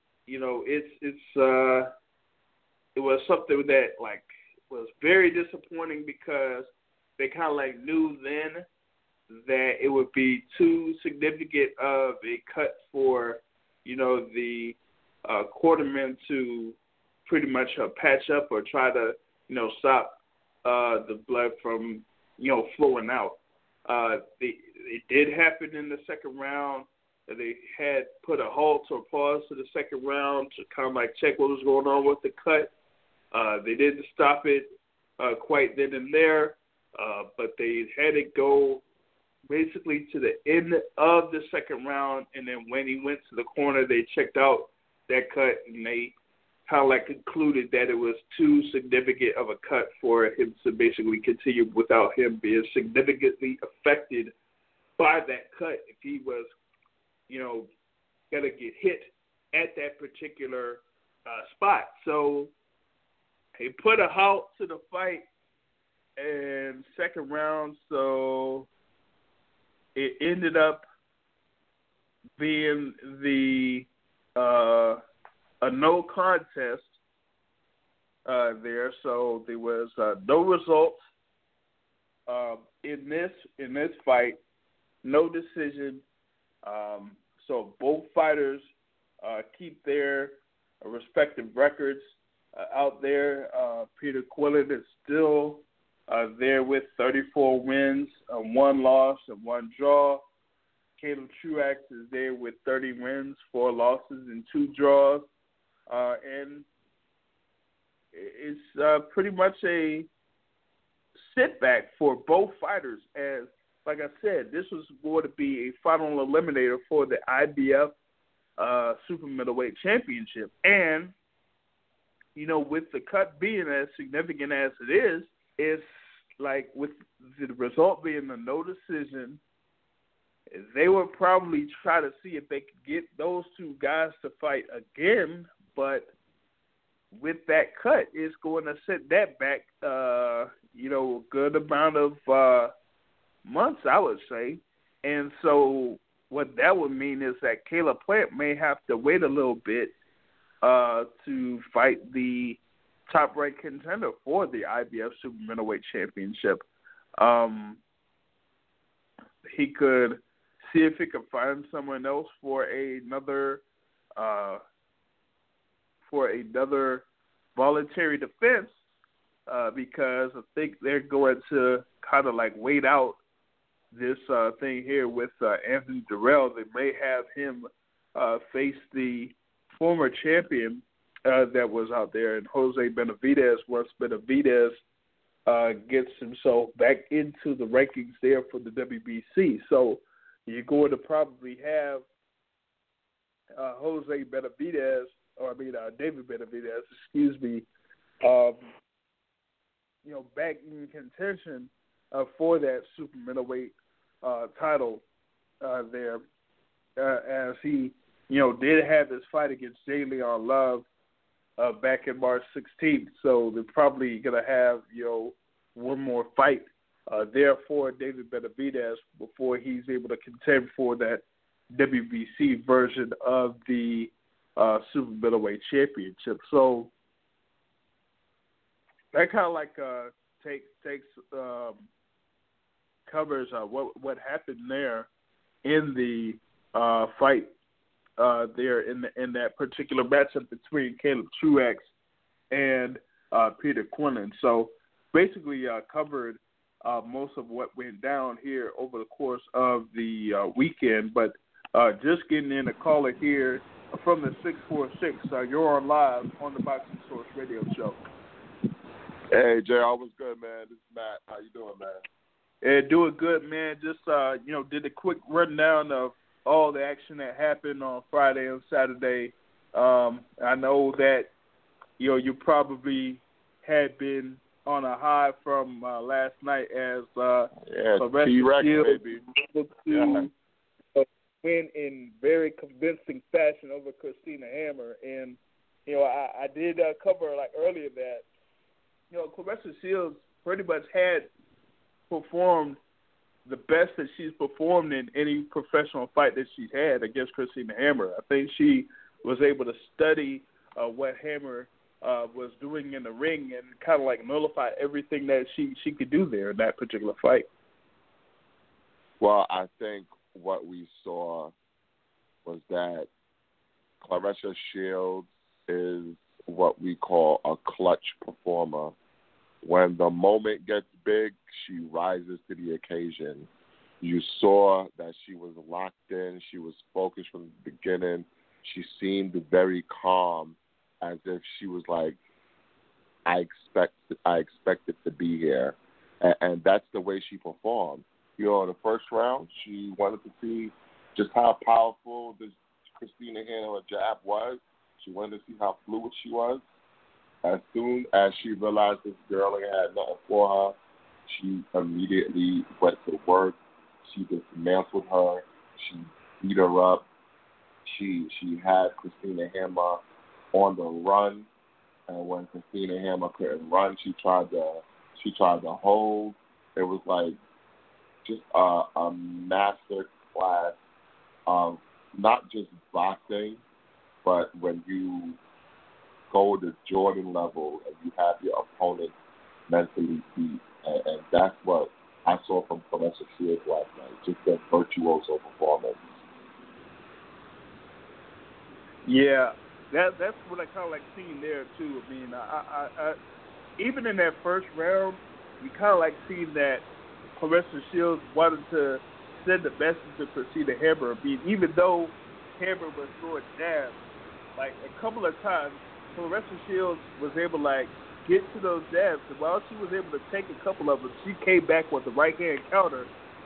it was something that like was very disappointing because they kind of like knew then that it would be too significant of a cut for the quarterman to pretty much patch up or try to stop the blood from flowing out. It did happen in the second round. They had put a halt or pause to the second round to kind of like check what was going on with the cut. They didn't stop it quite then and there, but they had it go basically to the end of the second round, and then when he went to the corner, they checked out that cut, and they kind of like concluded that it was too significant of a cut for him to basically continue without him being significantly affected by that cut if he was, going to get hit at that particular spot. So he put a halt to the fight in second round, so it ended up being a no contest there. So there was no results in this fight, no decision. So both fighters keep their respective records out there. Peter Quillin is still there with 34 wins, 1 loss, and 1 draw. Caleb Truax is there with 30 wins, 4 losses, and 2 draws. And it's pretty much a setback for both fighters as like I said, this was going to be a final eliminator for the IBF Super Middleweight Championship. And, you know, with the cut being as significant as it is, it's like with the result being a no decision, they would probably try to see if they could get those two guys to fight again, but with that cut, it's going to set that back, you know, a good amount of months, I would say. And so what that would mean is that Caleb Plant may have to wait a little bit to fight the top-ranked contender for the IBF Super Middleweight Championship. He could see if he could find someone else for another voluntary defense, because I think they're going to kind of like wait out this thing here with Anthony Durrell. They may have him face the former champion that was out there, and Jose Benavidez, once Benavidez gets himself back into the rankings there for the WBC. So you're going to probably have David Benavidez, you know, back in contention for that super middleweight title there, as he, you know, did have this fight against J. Leon Love back in March 16th. So they're probably going to have, you know, one more fight there for David Benavidez before he's able to contend for that WBC version of the Super Middleweight Championship. So that kind of like covers what happened there in the fight there in that particular matchup between Caleb Truax and Peter Quinlan. So basically covered most of what went down here over the course of the weekend. But just getting in a caller here from the 646. You're on live on the Boxing Source Radio Show. Hey, Jay, always good, man. This is Matt. How you doing, man? Yeah, doing good, man. Just, you know, did a quick rundown of all the action that happened on Friday and Saturday. I know that, you know, you probably had been on a high from last night as T-Rex, baby. To win in very convincing fashion over Christina Hammer. And, you know, I did cover, like, earlier that, you know, Claressa Shields pretty much had performed the best that she's performed in any professional fight that she's had against Christina Hammer. I think she was able to study what Hammer was doing in the ring and kind of like nullify everything that she could do there in that particular fight. Well, I think what we saw was that Claressa Shields is what we call a clutch performer. When the moment gets big, she rises to the occasion. You saw that she was locked in. She was focused from the beginning. She seemed very calm, as if she was like, I expected to be here. And that's the way she performed. You know, in the first round, she wanted to see just how powerful this Christina Hammer jab was. She wanted to see how fluid she was. As soon as she realized this girl had nothing for her, she immediately went to work. She dismantled her. She beat her up. She had Christina Hammer on the run, and when Christina Hammer couldn't run, she tried to hold. It was like just a master class of not just boxing, but when you go to Jordan level and you have your opponent mentally beat. And that's what I saw from Claressa Shields last night, just that virtuoso performance. Yeah, that's what I kind of like seeing there, too. I mean, I even in that first round, you kind of like seeing that Claressa Shields wanted to send the message to Christina Hammer. I mean, even though Hammer was throwing jabs, like a couple of times, Claressa Shields was able to like get to those jabs, and while she was able to take a couple of them, she came back with the right hand counter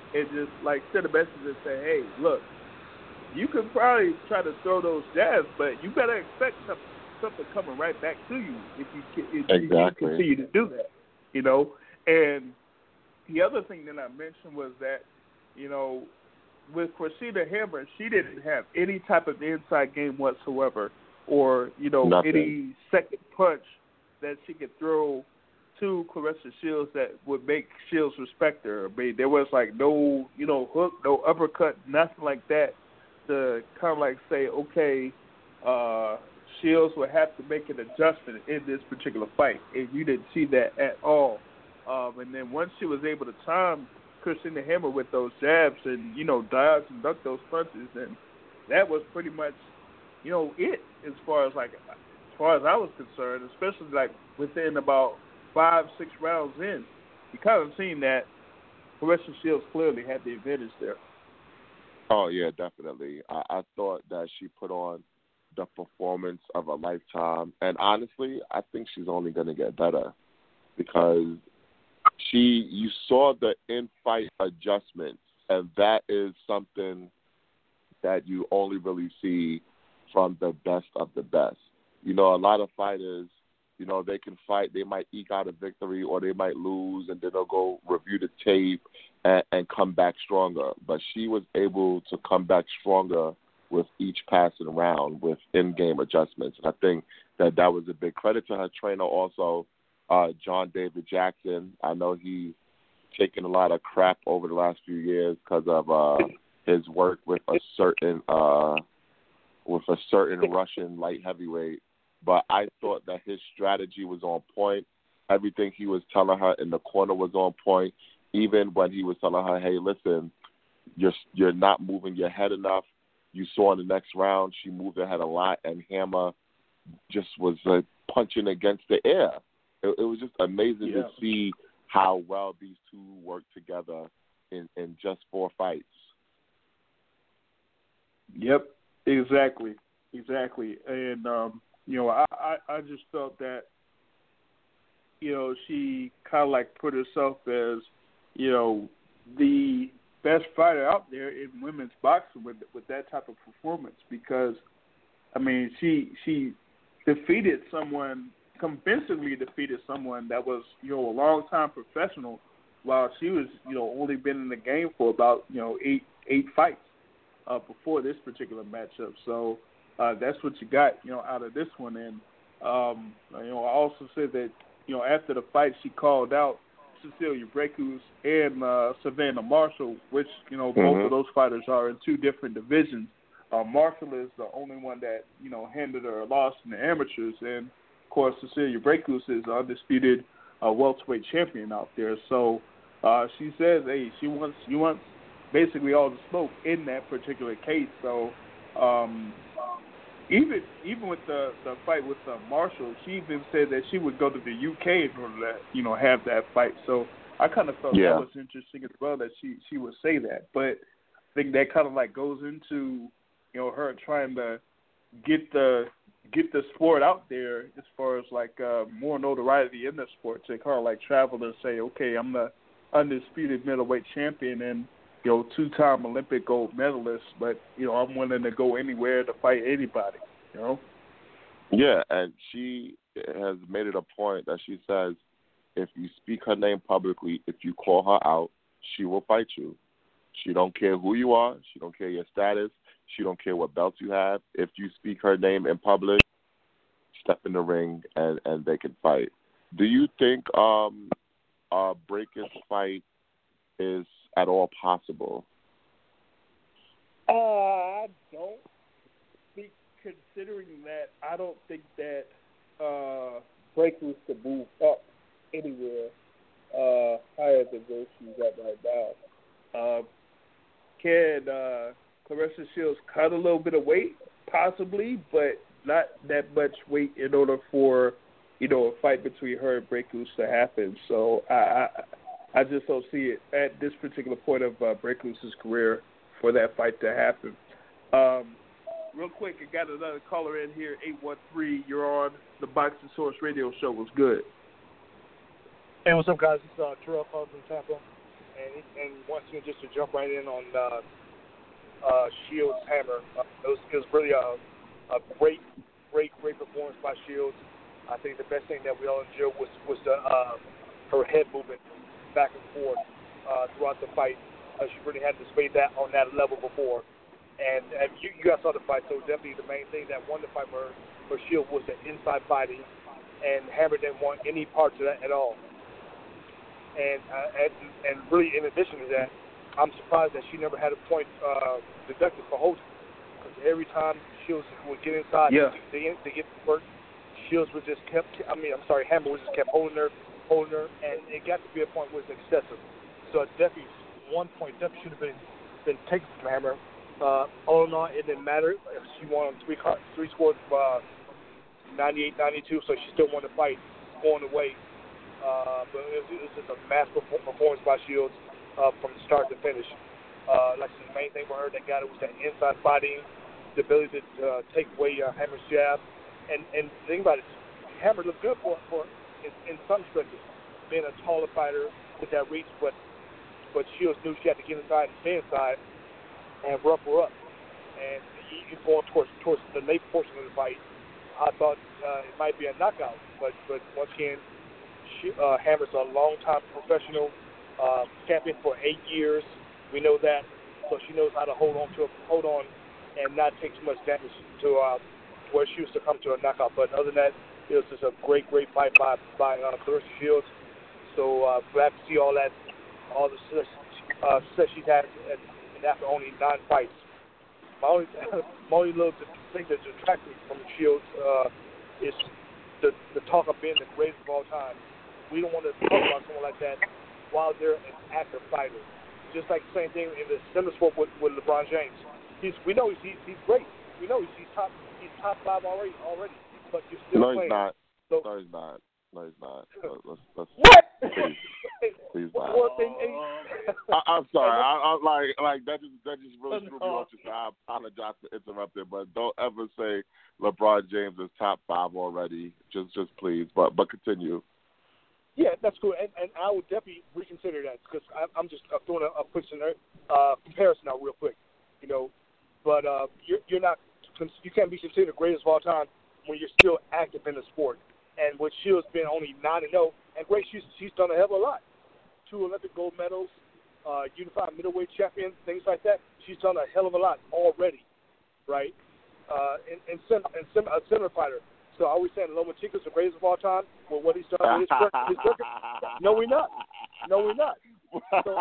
and just like send a message and say, hey, look, you can probably try to throw those jabs, but you better expect something coming right back to you if you continue to do that, you know. And the other thing that I mentioned was that, you know, with Christina Hammer, she didn't have any type of inside game whatsoever, or, you know, any second punch that she could throw to Claressa Shields that would make Shields respect her. I mean, there was like no, you know, hook, no uppercut, nothing like that to kind of like say, okay, Shields would have to make an adjustment in this particular fight, and you didn't see that at all. And then once she was able to time Christina Hammer with those jabs and, you know, dodge and duck those punches, and that was pretty much, you know, it as far as I was concerned, especially like within about 5-6 rounds in. You kind of seen that Claressa Shields clearly had the advantage there. Oh, yeah, definitely. I thought that she put on the performance of a lifetime. And honestly, I think she's only going to get better because you saw the in-fight adjustments, and that is something that you only really see from the best of the best. You know, a lot of fighters, you know, they can fight, they might eke out a victory or they might lose, and then they'll go review the tape and come back stronger. But she was able to come back stronger with each passing round with in-game adjustments. And I think that was a big credit to her trainer also, John David Jackson. I know he's taken a lot of crap over the last few years because of his work with a certain Russian light heavyweight. But I thought that his strategy was on point. Everything he was telling her in the corner was on point. Even when he was telling her, hey, listen, you're not moving your head enough. You saw in the next round she moved her head a lot, and Hammer just was punching against the air. It was just amazing to see how well these two work together in just 4 fights. Yep, exactly. And, you know, I just felt that, you know, she kind of like put herself as, you know, the best fighter out there in women's boxing with that type of performance because, I mean, she convincingly defeated someone that was, you know, a long-time professional while she was, you know, only been in the game for about, you know, eight fights before this particular matchup. So that's what you got, you know, out of this one. And, you know, I also said that, you know, after the fight she called out Cecilia Braekhus and Savannah Marshall, which, you know, both of those fighters are in 2 different divisions. Marshall is the only one that, you know, handed her a loss in the amateurs. And, of course, Cecilia Braekhus is the undisputed welterweight champion out there. So she says, hey, she wants basically all the smoke in that particular case. So even with the fight with Marshall, she even said that she would go to the UK in order to, you know, have that fight. So I kind of felt that was interesting as well that she would say that. But I think that kind of like goes into, you know, her trying to get the sport out there as far as like more notoriety in the sport to kind of like travel and say, okay, I'm the undisputed middleweight champion and, you know, 2-time Olympic gold medalist, but, you know, I'm willing to go anywhere to fight anybody, you know? Yeah, and she has made it a point that she says if you speak her name publicly, if you call her out, she will fight you. She don't care who you are. She don't care your status. She don't care what belts you have. If you speak her name in public, step in the ring and they can fight. Do you think Braekhus fight is at all possible? I don't think, considering that, I don't think that Braekhus could move up anywhere higher than where she's at right now. Can Claressa Shields cut a little bit of weight? Possibly, but not that much weight in order for, you know, a fight between her and Braekhus to happen. So I just don't see it at this particular point of Braekhus' career for that fight to happen. Real quick, I got another caller in here, 813. You're on the Boxing Source Radio Show. What's good? Hey, what's up, guys? It's Terrell calling from Tampa. And once again, just to jump right in on Shields' hammer, it was really a great performance by Shields. I think the best thing that we all enjoyed was her head movement back and forth throughout the fight. She really hadn't displayed that on that level before. And you guys saw the fight, so definitely the main thing that won the fight for Shields was the inside fighting, and Hammer didn't want any parts of that at all. And really, in addition to that, I'm surprised that she never had a point deducted for holding. Because every time Shields would get inside to get to work, Hammer was just kept holding her, and it got to be a point where it's excessive. So definitely, one point definitely should have been taken from Hammer. All in all, it didn't matter. She won on three scores, 98-92, so she still won the fight going away. But it was just a massive performance by Shields from start to finish. Like the main thing for her that got it was that inside fighting, the ability to take away Hammer's jab. And think about it, Hammer looked good for in some stretches, being a taller fighter with that reach, but Shields knew she had to get inside and stay inside and rough her up. And even going towards the late portion of the fight, I thought it might be a knockout. But once again, Hammer's a long-time professional champion for 8 years. We know that, so she knows how to hold on and not take too much damage to where she was to come to a knockout. But other than that, it was just a great fight by Claressa Shields. So glad to see all the success she's had after only 9 fights. My only little thing that detracts me from Shields is the talk of being the greatest of all time. We don't want to talk about someone like that while they're an active fighter. Just like the same thing in the similar sport with LeBron James. We know he's great. We know he's top 5 already. But you're still playing. No, he's not. Let's what? Please not. Well, I'm sorry. I like that just really threw me off. I apologize for interrupting, but don't ever say LeBron James is top 5 already. Just please. But continue. Yeah, that's cool, and I would definitely reconsider that because I'm just throwing a quick comparison out real quick, But you're not, you can't be considered the greatest of all time when you're still active in the sport. And with Shields being only 9-0, and great, she's done a hell of a lot. 2 Olympic gold medals, unified middleweight champion, things like that. She's done a hell of a lot already, right? And a center fighter. So are we saying Lomachenko's the greatest of all time? Well, what he's done with his record? No, we're not. So,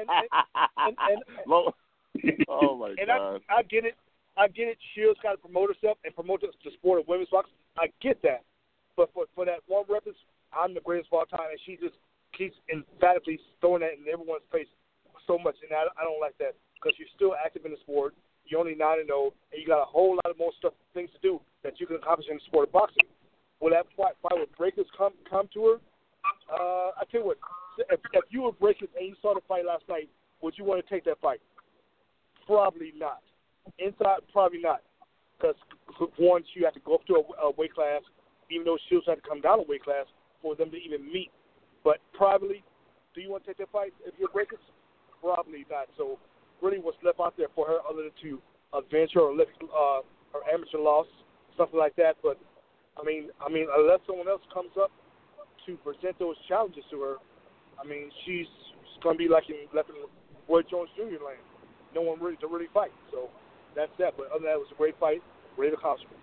oh my God! I get it. Shields got to promote herself and promote the sport of women's boxing. I get that. But for that one reference, I'm the greatest of all time, and she just keeps emphatically throwing that in everyone's face so much, and I don't like that because you're still active in the sport. You're only 9-0, and you got a whole lot of more things to do that you can accomplish in the sport of boxing. Will that fight with Breakers come to her? I tell you what, if you were Breakers and you saw the fight last night, would you want to take that fight? Probably not. Inside, probably not, because once you have to go up to a weight class, even though Shields had to come down a weight class for them to even meet. But privately, do you want to take that fight if you're Breakers? Probably not. So really what's left out there for her other than to avenge her amateur loss, something like that. But, I mean, unless someone else comes up to present those challenges to her, I mean, she's going to be left in Roy Jones Jr. land. No one ready to really fight. So that's that. But other than that, it was a great fight, great accomplishment.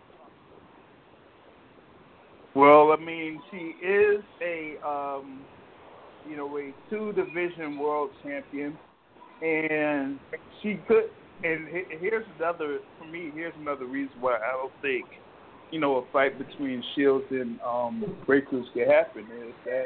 Well, I mean, she is a 2-division world champion, and she could. And here's another reason why I don't think, a fight between Shields and Breakers could happen is that,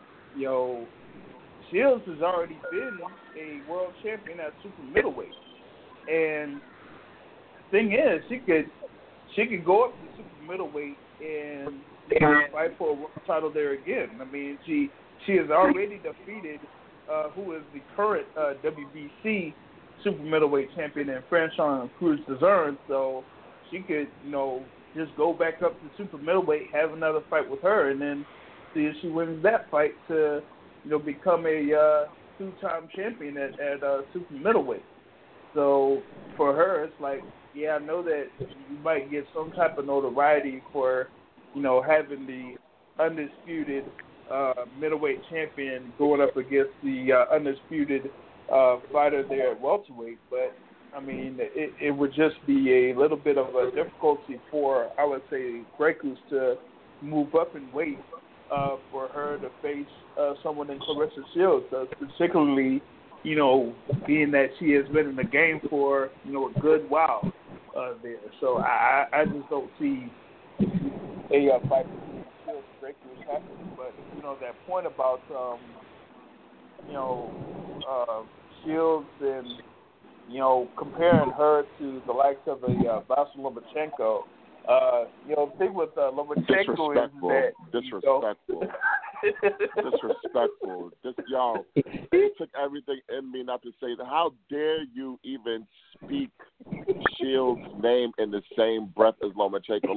Shields has already been a world champion at super middleweight, and the thing is, she could go up to super middleweight and fight for a world title there again. I mean, she has already defeated who is the current WBC super middleweight champion in Franchon Cruz-Dezurn, so she could, just go back up to super middleweight, have another fight with her, and then see if she wins that fight to, become a two-time champion at super middleweight. So for her, it's like, yeah, I know that you might get some type of notoriety for, having the undisputed middleweight champion going up against the undisputed fighter there at welterweight. But, I mean, it would just be a little bit of a difficulty for, I would say, Grekus to move up in weight for her to face someone in Claressa Shields, particularly, being that she has been in the game for, a good while there. So I just don't see a fight between Shields and Grekus happening. But, that point about, Shields and, comparing her to the likes of a Vasyl Lomachenko, the thing with Lomachenko is that disrespectful. Y'all, it took everything in me not to say that. How dare you even speak Shields' name in the same breath as Lomachenko?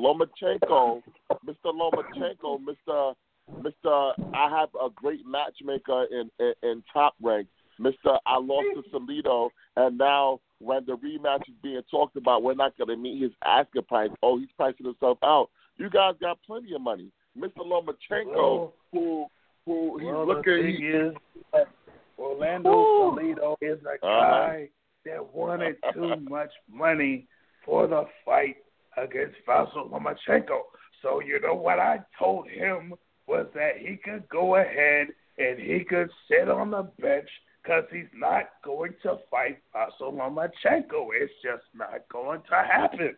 Mr. I have a great matchmaker in Top Rank. Mr. I lost to Salido, and now when the rematch is being talked about, we're not going to meet his asking price. Oh, he's pricing himself out. You guys got plenty of money. Mr. Lomachenko, who he's looking... Orlando Salido is a guy that wanted too much money for the fight against Vasyl Lomachenko. So you know what I told him was that he could go ahead and he could sit on the bench because he's not going to fight Vasyl Lomachenko. It's just not going to happen.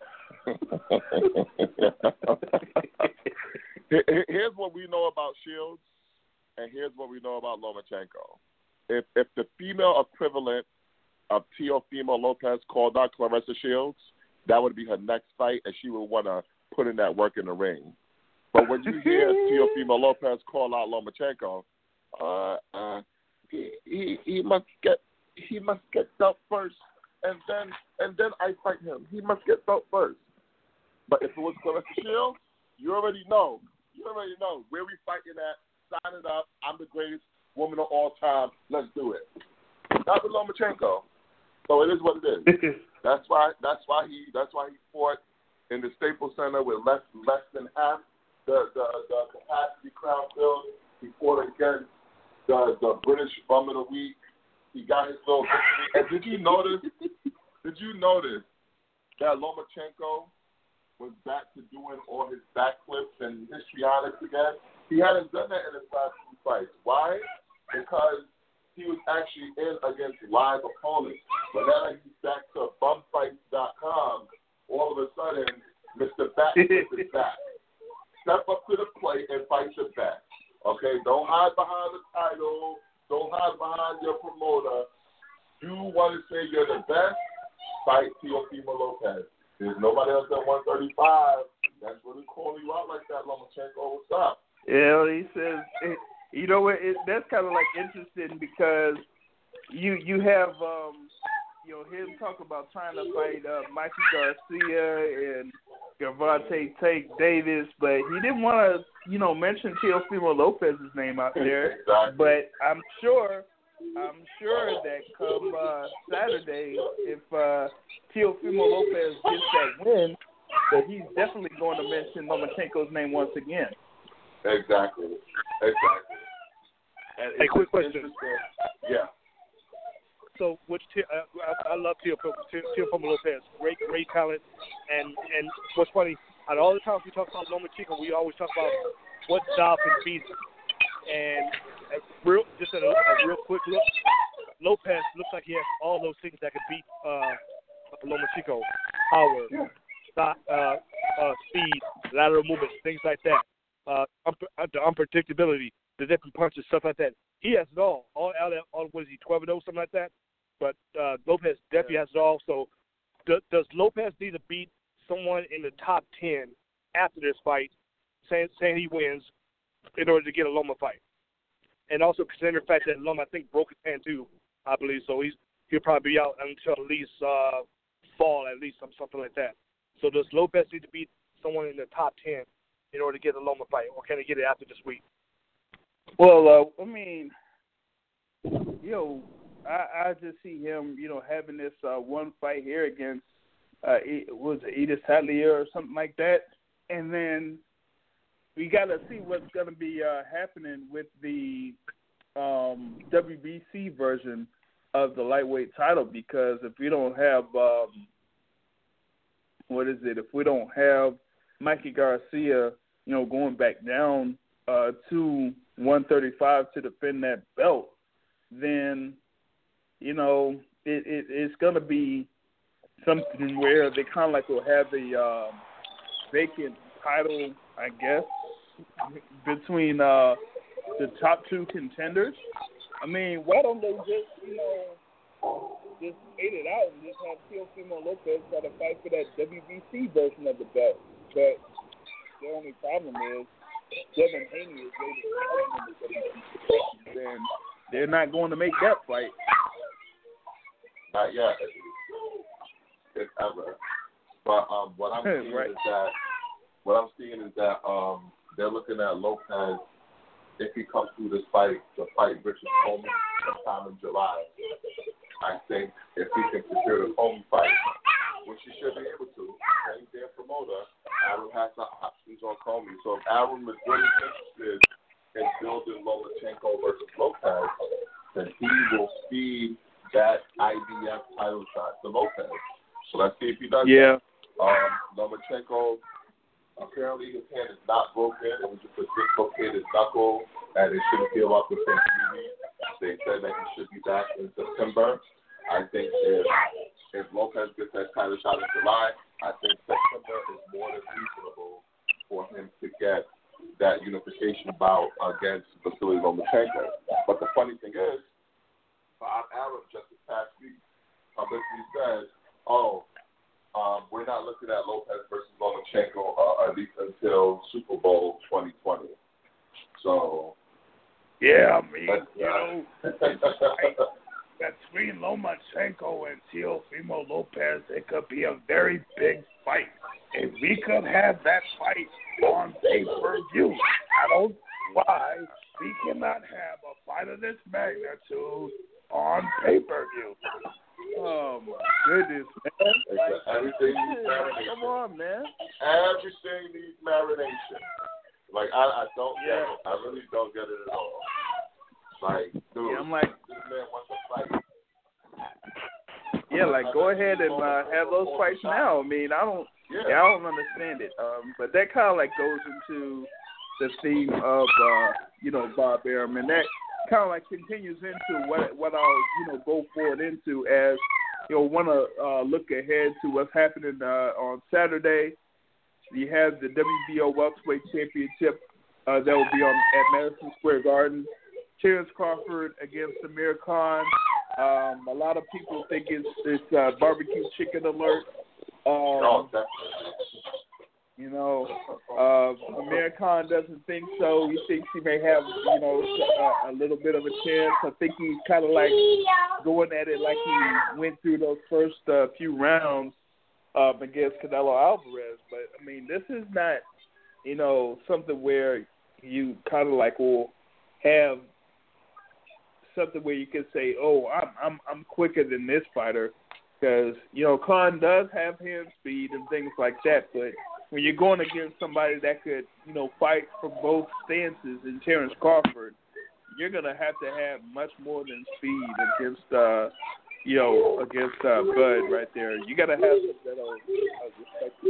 Here's what we know about Shields, and here's what we know about Lomachenko. If the female equivalent of Teofimo Lopez called out Claressa Shields, that would be her next fight, and she would want to put in that work in the ring. But when you hear Teofimo Lopez call out Lomachenko, he must get belt first, and then I fight him. He must get belt first. But if it was Claressa Shields, you already know where we fighting at. Sign it up. I'm the greatest woman of all time. Let's do it. Not with Lomachenko. So it is what it is. That's why he fought in the Staples Center with less than half the capacity crowd filled. He fought against the British Bum of the Week. He got his little victory. And did you notice that Lomachenko was back to doing all his backflips and histrionics again? He hadn't done that in his last two fights. Why? Because he was actually in against live opponents. But now that he's back to bumfights.com, all of a sudden, Mr. Backflip is back. Step up to the plate and fight your back. Okay? Don't hide behind the title. Don't hide behind your promoter. You want to say you're the best? Fight Teofimo Lopez. There's nobody else at 135. That's what he's calling you out like that, Lomachenko. What's up? Yeah, he says, you know what? That's kind of like interesting because you have him talk about trying to fight Mikey Garcia and Gervonta Tank Davis, but he didn't want to mention Teofimo Lopez's name out there. Exactly. But I'm sure that come Saturday, if Teofimo Lopez gets that win, that he's definitely going to mention Lomachenko's name once again. Exactly. Hey, quick question. Yeah. So, I love Teofimo Lopez. Great talent. And what's funny, out of all the times we talk about Lomachenko, we always talk about what style can beat him. And just a real quick look, Lopez looks like he has all those things that could beat Lomachenko. Power, speed, lateral movements, things like that. The unpredictability, the different punches, stuff like that. He has it all. All what is he, 12-0, something like that? But Lopez definitely has it all. So does Lopez need to beat someone in the top 10 after this fight, saying he wins, in order to get a Loma fight? And also consider the fact that Loma, I think, broke his hand too, I believe. So he'll probably be out until at least fall, at least something like that. So does Lopez need to beat someone in the top 10 in order to get a Loma fight, or can he get it after this week? Well, I just see him, having this one fight here against was it Edith Sadlier or something like that, and then we got to see what's going to be happening with the WBC version of the lightweight title, because if we don't have if we don't have Mikey Garcia, going back down to 135 to defend that belt, then it's going to be something where they kind of like will have a vacant title, I guess, between the top two contenders. I mean, why don't they just wait it out and just have Teofimo Lopez try to fight for that WBC version of the belt? But the only problem is Devin Haney is rated in the WBC, and they're not going to make that fight. Not yet. If ever. But what I'm seeing right. is that they're looking at Lopez, if he comes through this fight, to fight Richard Coleman sometime in July. I think if he can secure the Coleman fight, which he should be able to, same damn promoter, Aaron has the options on Coleman. So if Aaron was really interested in building Lomachenko versus Lopez, then he will feed that IBF title shot to Lopez. So let's see if he does that. Lomachenko, apparently his hand is not broken. It was just a dislocated knuckle, and it shouldn't heal up within 3 weeks. They said that he should be back in September. I think if Lopez gets that title shot in July, I think September is more than reasonable for him to get that unification bout against Vasily Lomachenko. But the funny thing is, Bob Arum just this past week publicly said, we're not looking at Lopez versus Lomachenko at least until Super Bowl 2020. So, yeah, I mean, between Lomachenko and Teofimo Lopez, it could be a very big fight. If we could have that fight on pay-per-view, I don't know why we cannot have a fight of this magnitude on pay-per-view. Oh, my goodness, man. Everything needs marination. Come on, man. Everything needs marination. Like, I don't get it. I really don't get it at all. Like, dude, I'm like, this man wants to fight. Yeah, like, go ahead and have those fights now. I mean, I don't understand it. But that kind of, like, goes into the theme of, Bob Arum, and that kind of like continues into what I'll go forward into as want to look ahead to what's happening on Saturday. You have the WBO welterweight championship that will be on at Madison Square Garden. Terrence Crawford against Amir Khan. A lot of people think it's barbecue chicken alert. Amir Khan doesn't think so. He thinks he may have, a little bit of a chance. I think he's kind of like going at it like he went through those first few rounds against Canelo Alvarez. But, I mean, this is not, something where you kind of like will have something where you can say, oh, I'm quicker than this fighter. Because, Khan does have hand speed and things like that, but when you're going against somebody that could, fight from both stances in Terrence Crawford, you're going to have much more than speed against, against Bud right there. You got to have that respect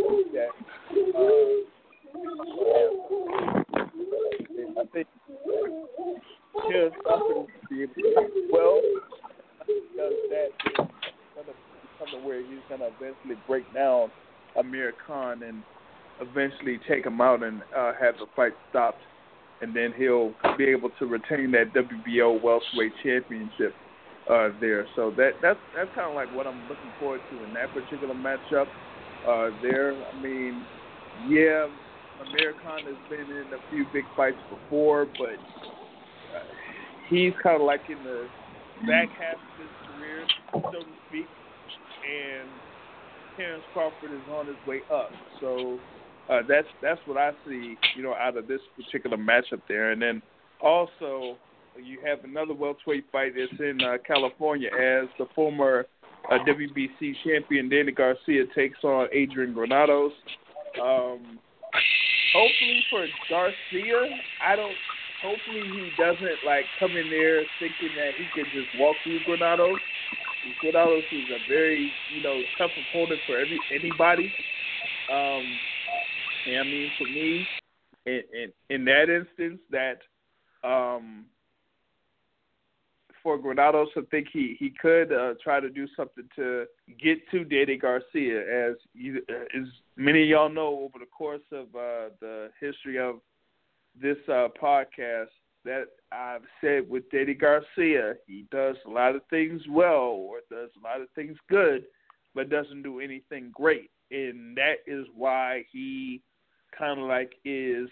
that. I think Terrence Crawford will be able to do well because that is going to be something where he's going to eventually break down Amir Khan and eventually take him out and have the fight stopped, and then he'll be able to retain that WBO welterweight championship there. So that's kind of like what I'm looking forward to in that particular matchup there. I mean, yeah, Amir Khan has been in a few big fights before, but he's kind of like in the back half of his career, so to speak, and Terrence Crawford is on his way up. So that's what I see, out of this particular matchup there. And then also you have another welterweight fight that's in California as the former WBC champion Danny Garcia takes on Adrian Granados. Hopefully for Garcia, hopefully he doesn't come in there thinking that he can just walk through Granados. Granados is a very, tough opponent for anybody. And I mean, for me, in that instance, that for Granados, I think he could try to do something to get to Danny Garcia. As many of y'all know, over the course of the history of this podcast, that I've said with Danny Garcia, he does a lot of things well or does a lot of things good, but doesn't do anything great. And that is why he kind of is,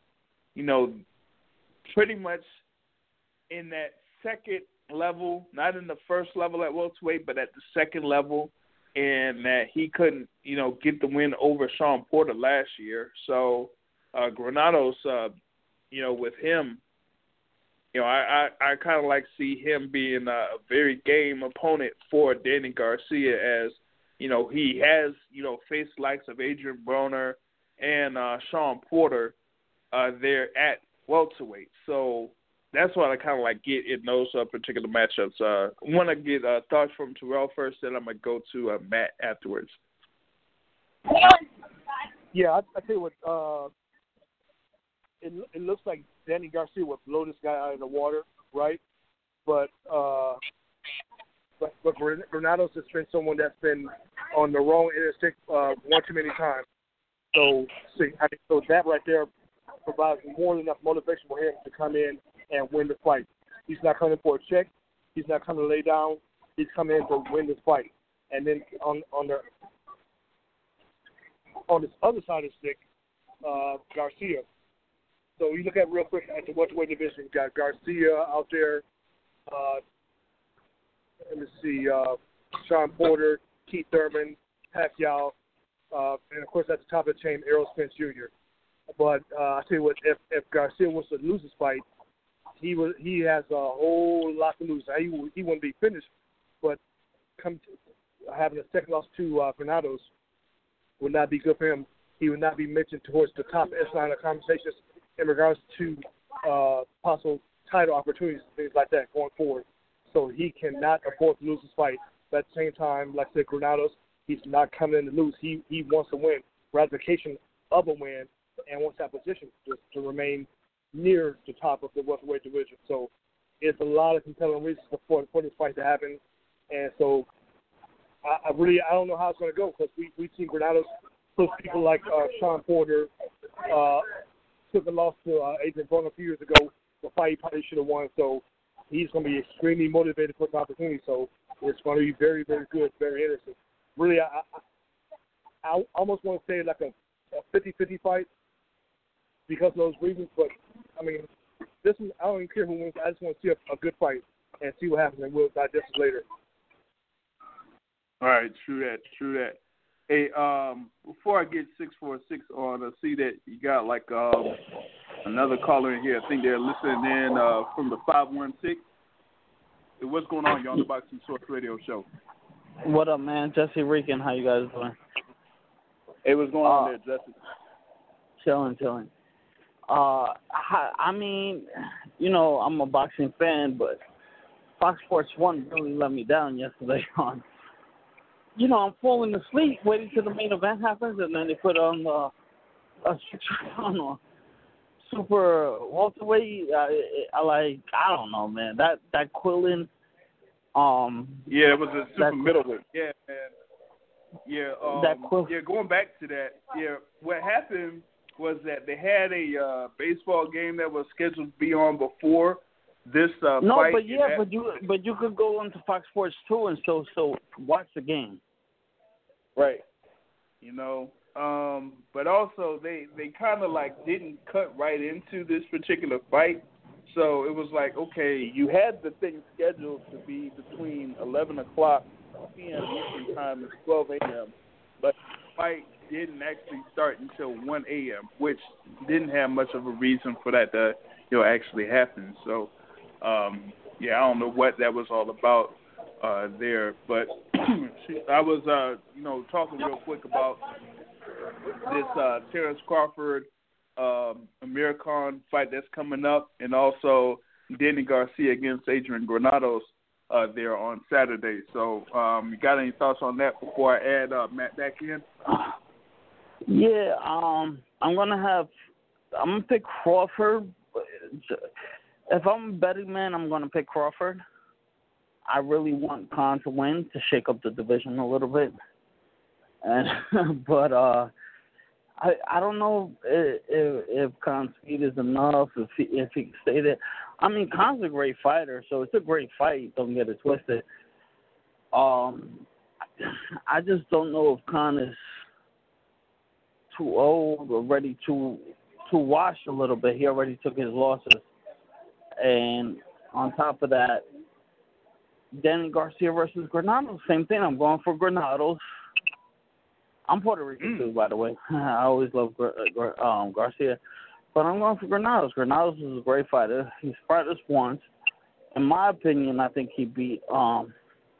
pretty much in that second level, not in the first level at welterweight, but at the second level, and that he couldn't, get the win over Sean Porter last year. So Granados, with him, I kind of see him being a very game opponent for Danny Garcia, as he has faced the likes of Adrian Broner and Sean Porter there at welterweight. So that's what I kind of get in those particular matchups. I want to get thoughts from Terrell first, then I'm going to go to Matt afterwards. Yeah, I tell you what, it looks like Danny Garcia would blow this guy out of the water, right? But Granados has been someone that's been on the wrong intersect one too many times. So that right there provides more than enough motivation for him to come in and win the fight. He's not coming for a check. He's not coming to lay down. He's coming in to win this fight. And then on this other side of the stick, Garcia. So you look at real quick at the welterweight division. You got Garcia out there. Let me see. Sean Porter, Keith Thurman, Pacquiao, and of course at the top of the chain, Errol Spence Jr. But I tell you what, if Garcia wants to lose this fight, he has a whole lot to lose. He wouldn't be finished, but having a second loss to Granados would not be good for him. He would not be mentioned towards the top echelon of conversations in regards to possible title opportunities and things like that going forward. So he cannot afford to lose this fight. But at the same time, like I said, Granados, he's not coming in to lose. He wants to win, ratification of a win, and wants that position to remain near the top of the welterweight division. So it's a lot of compelling reasons for this fight to happen. And so I don't know how it's going to go, because we've seen Granados push people like Sean Porter, took a loss to Adrian Broner a few years ago, the fight he probably should have won. So he's going to be extremely motivated for the opportunity. So it's going to be very, very good, very interesting. Really, I almost want to say like a 50-50 fight because of those reasons. But, I mean, this one, I don't even care who wins. I just want to see a good fight and see what happens, and we'll digest it later. All right, true that. Hey, before I get 646 on, I see that you got another caller in here. I think they're listening in from the 516. Hey, what's going on? You're on the Boxing Source Radio Show. What up, man? Jesse Rican. How you guys doing? Hey, what's going on there, Jesse? Chilling. I mean, I'm a boxing fan, but Fox Sports 1 really let me down yesterday on. I'm falling asleep waiting till the main event happens, and then they put on a super welterweight. I don't know, man. That Quillin. Yeah, it was a super middleweight. Yeah, man. Yeah. Going back to that. Yeah, what happened was that they had a baseball game that was scheduled to be on before this fight. No, but you could go onto Fox Sports 2 and so watch the game. Right. But also they kind of didn't cut right into this particular fight. So it was okay, you had the thing scheduled to be between 11 o'clock p.m. Eastern time and 12 a.m., but the fight didn't actually start until 1 a.m., which didn't have much of a reason for that to actually happen. So Yeah, I don't know what that was all about there, but I was, talking real quick about this Terrence Crawford, Amir Khan fight that's coming up, and also Danny Garcia against Adrian Granados there on Saturday. So, you got any thoughts on that before I add Matt back in? Yeah, I'm gonna pick Crawford. If I'm a betting man, I'm gonna pick Crawford. I really want Khan to win to shake up the division a little bit, but I don't know if Khan's speed is enough. If he can stay there. I mean, Khan's a great fighter, so it's a great fight. Don't get it twisted. I just don't know if Khan is too old or ready to wash a little bit. He already took his losses. And on top of that, Danny Garcia versus Granados, same thing. I'm going for Granados. I'm Puerto Rican too, by the way. I always love Garcia. But I'm going for Granados. Granados is a great fighter. He's fought us once. In my opinion, I think he beat Broner?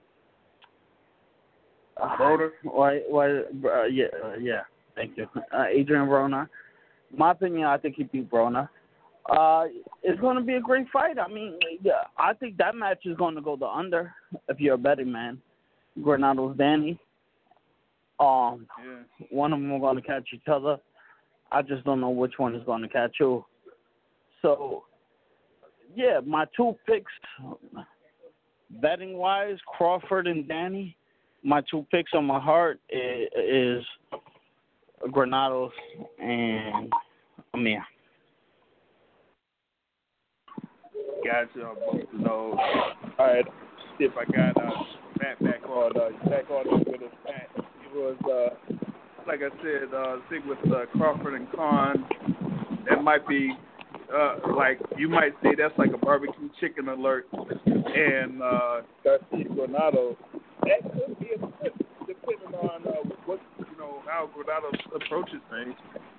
Yeah. Thank you. Adrian Broner. In my opinion, I think he beat Broner. It's going to be a great fight. I mean, yeah, I think that match is going to go the under if you're a betting man. Granados, Danny. One of them are going to catch each other. I just don't know which one is going to catch who. So, yeah, my two picks, betting-wise, Crawford and Danny. My two picks on my heart is Granados and Amir. Gotcha on both of those. All right, see if I got Matt back on with us. Matt, it was like I said, stick with Crawford and Khan. That might be like you might say that's like a barbecue chicken alert, and Garcia Granados. That could be a flip, depending on how Granados approaches things.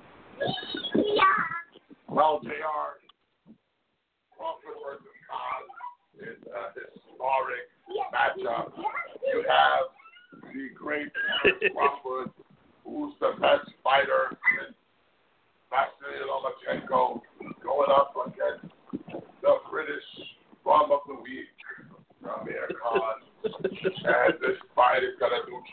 Well, JR, Crawford versus Khan is a historic matchup. You have the great Crawford, who's the best fighter, and Vasily Lomachenko going up against the British bum of the week, Amir Khan. And this fight is going to do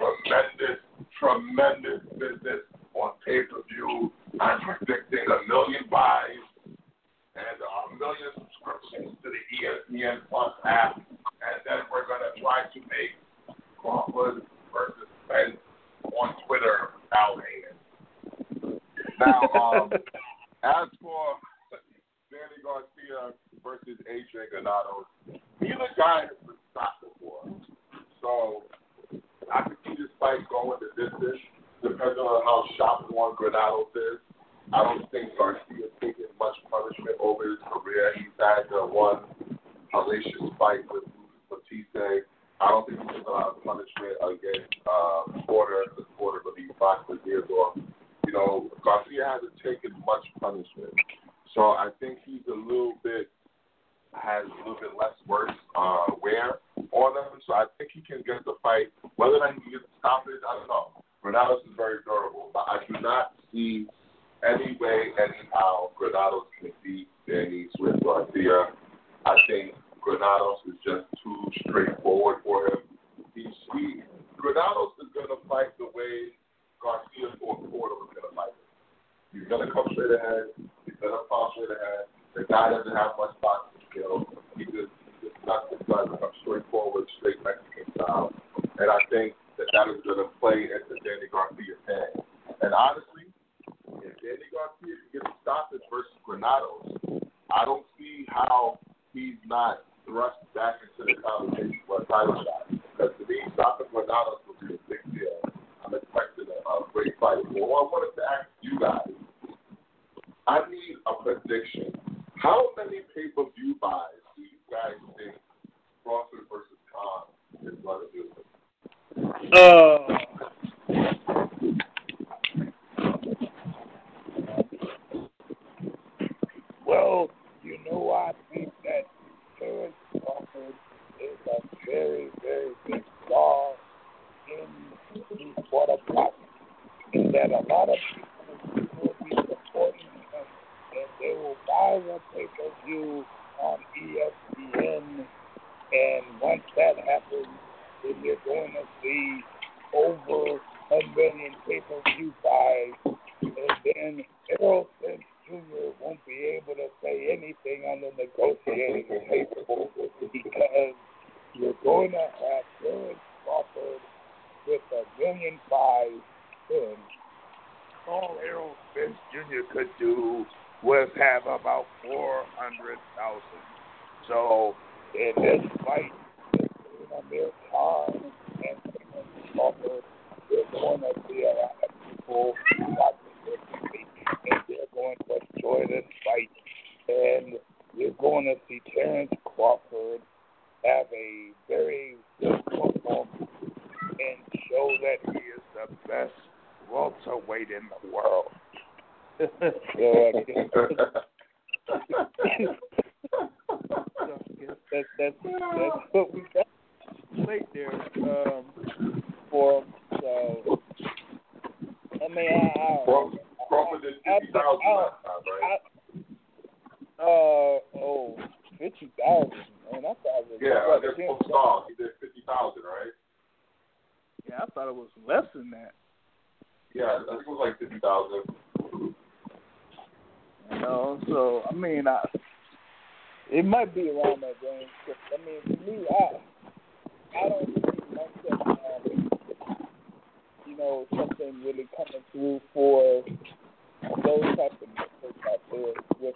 tremendous business on pay-per-view. I'm predicting 1 million buys and 1 million subscriptions to the ESPN Plus app. And then we're going to try to make Crawford versus Spence on Twitter Al Hayden. Now, as for Danny Garcia versus Adrian Granados, neither guy has been stopped before. So I can see this fight going the distance, depending on how sharp one Granados is. I don't think Garcia is taking much punishment over his career. He's had one hellacious fight with Batiste. I don't think he's taking a lot of punishment against Porter release boxer Theodore. Garcia hasn't taken much punishment. So I think has a little bit less worse wear on him. So I think he can get the fight. Whether or not he can get the stoppage, I don't know. Granados is very durable, but I do not see any way, anyhow, Granados can beat Danny Swift Garcia. I think Granados is just too straightforward for him. Granados is going to fight the way Garcia or Porter was going to fight him. He's going to come straight ahead. He's going to fall straight ahead. The guy doesn't have much boxing skill. He just knocks his guys up straightforward, straight Mexican style. And I think that is going to play into Danny Garcia's hand. And honestly, if Danny Garcia can get a stoppage versus Granados, I don't see how he's not thrust back into the conversation for a title shot. Because to me, stopping Granados will be a big deal. I'm expecting a great fight. Well, I wanted to ask you guys, I need a prediction. How many pay-per-view buys do you guys think Crawford versus Khan is going to do? Well, I think that once that happens, then you're going to see over 1 million pay-per-view buys, and then Errol Spence Jr. won't be able to say anything on the negotiating table because you're going to have Terrence Crawford with $1.5 million, and all Errol Spence Jr. could do was have about 400,000. So in this fight between Amir Khan and Terrence Crawford, there's going to be a lot of people watching this fight, and they're going to enjoy this fight. And you're going to see Terrence Crawford have a very good performance and show that he is the best welterweight in the world. That's what we got right there for. So I mean, Crawford did 50,000 last time, right? 50,000. Man, I thought it was against Postal, he did 50,000, right? Yeah, I thought it was less than that. Yeah, I think it was like 50,000. You know, so I mean, it might be around that range. I mean, for me, I don't see myself, something really coming through for those types of networks out there with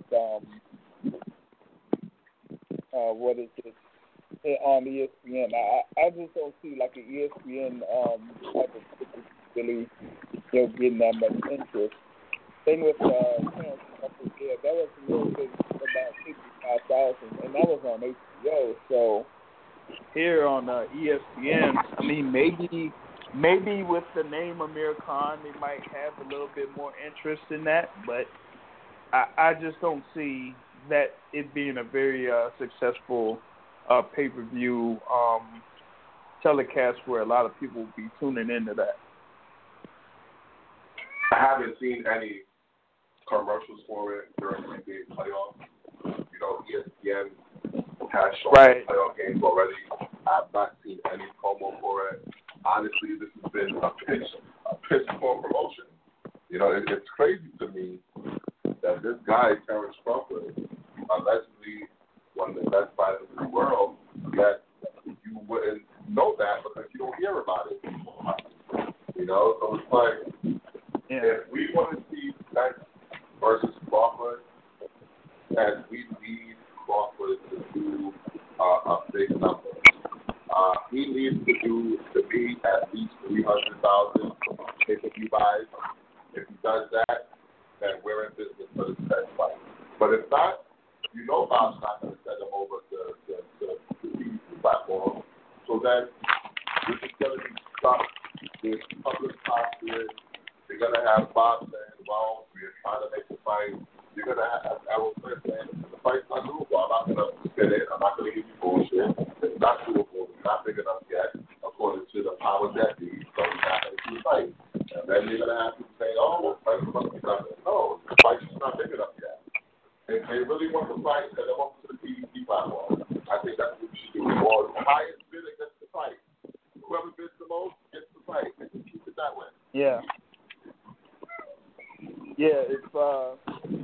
what is it on ESPN. I just don't see like an ESPN type of really getting that much interest. Thing with Terrence Crawford, yeah, that was a little bit about 55,000, and that was on HBO. So here on ESPN, I mean, maybe with the name Amir Khan, they might have a little bit more interest in that, but I just don't see that it being a very successful pay-per-view telecast where a lot of people will be tuning into that. I haven't seen any commercials for it during the NBA playoffs. ESPN has shown playoff games already. I've not seen any promo for it. Honestly, this has been a piss poor promotion. It's crazy to me that this guy, Terrence Crawford, allegedly one of the best fighters in the world, that you wouldn't know that because you don't hear about it. So it's like, if we want to see Spence versus Crawford, and we need Crawford to do a big number. He needs to be at least 300,000 pay-per-view buys. If he does that, then we're in business for the Spence fight. But if not, Bob's not going to send him over to the TV platform. So then this is going to be stuck with public posture. They're going to have Bob saying, well, we're trying to make the fight. You're going to have Errol Spence saying, the fight's not doable. I'm not going to spin it. I'm not going to give you bullshit. It's not doable. It's not big enough yet, according to the power that needs. So we're not going to do the fight. And then you're going to have people saying, oh, the fight must be done. No, the fight's just not big enough yet. If they really want the fight, then they want to the TV platform. I think that's what we should do. Or the highest bidder gets the fight. Whoever bids the most gets the fight. And keep it that way. Yeah. Yeah, if Tom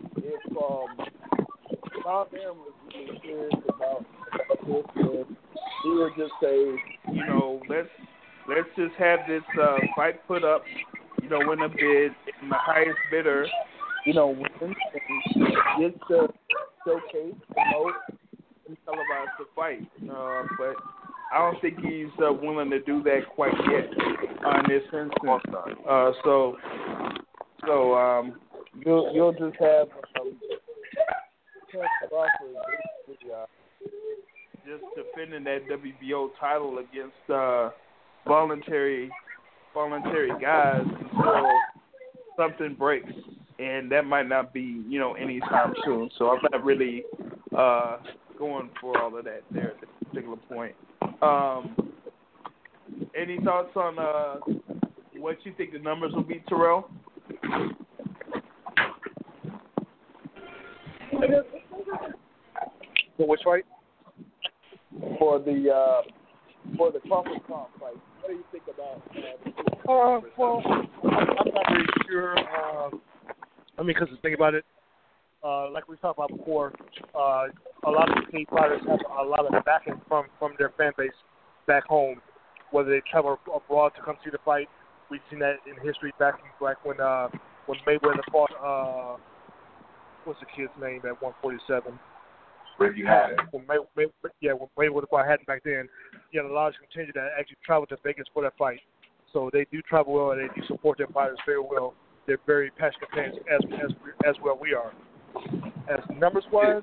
Aaron was really serious about this, he would just say, let's just have this fight put up, win a bid, and the highest bidder, wins, and gets to showcase, promote, and televise the fight. But I don't think he's willing to do that quite yet in this instance. So you'll just have Crawford just defending that WBO title against voluntary guys until something breaks, and that might not be anytime soon. So I'm not really going for all of that there at this particular point. Any thoughts on what you think the numbers will be, Terrell? For which fight? For the for the Crawford Khan fight. What do you think about well, I'm not really sure. Because the thing about it, like we talked about before, a lot of the K fighters have a lot of backing from their fan base back home, whether they travel abroad to come see the fight. We've seen that in history back when Mayweather fought, what's the kid's name at 147? Ricky Hatton. When Mayweather fought Hatton back then, you had a large contingent that actually traveled to Vegas for that fight. So they do travel well and they do support their fighters very well. They're very passionate fans as well we are. As numbers wise,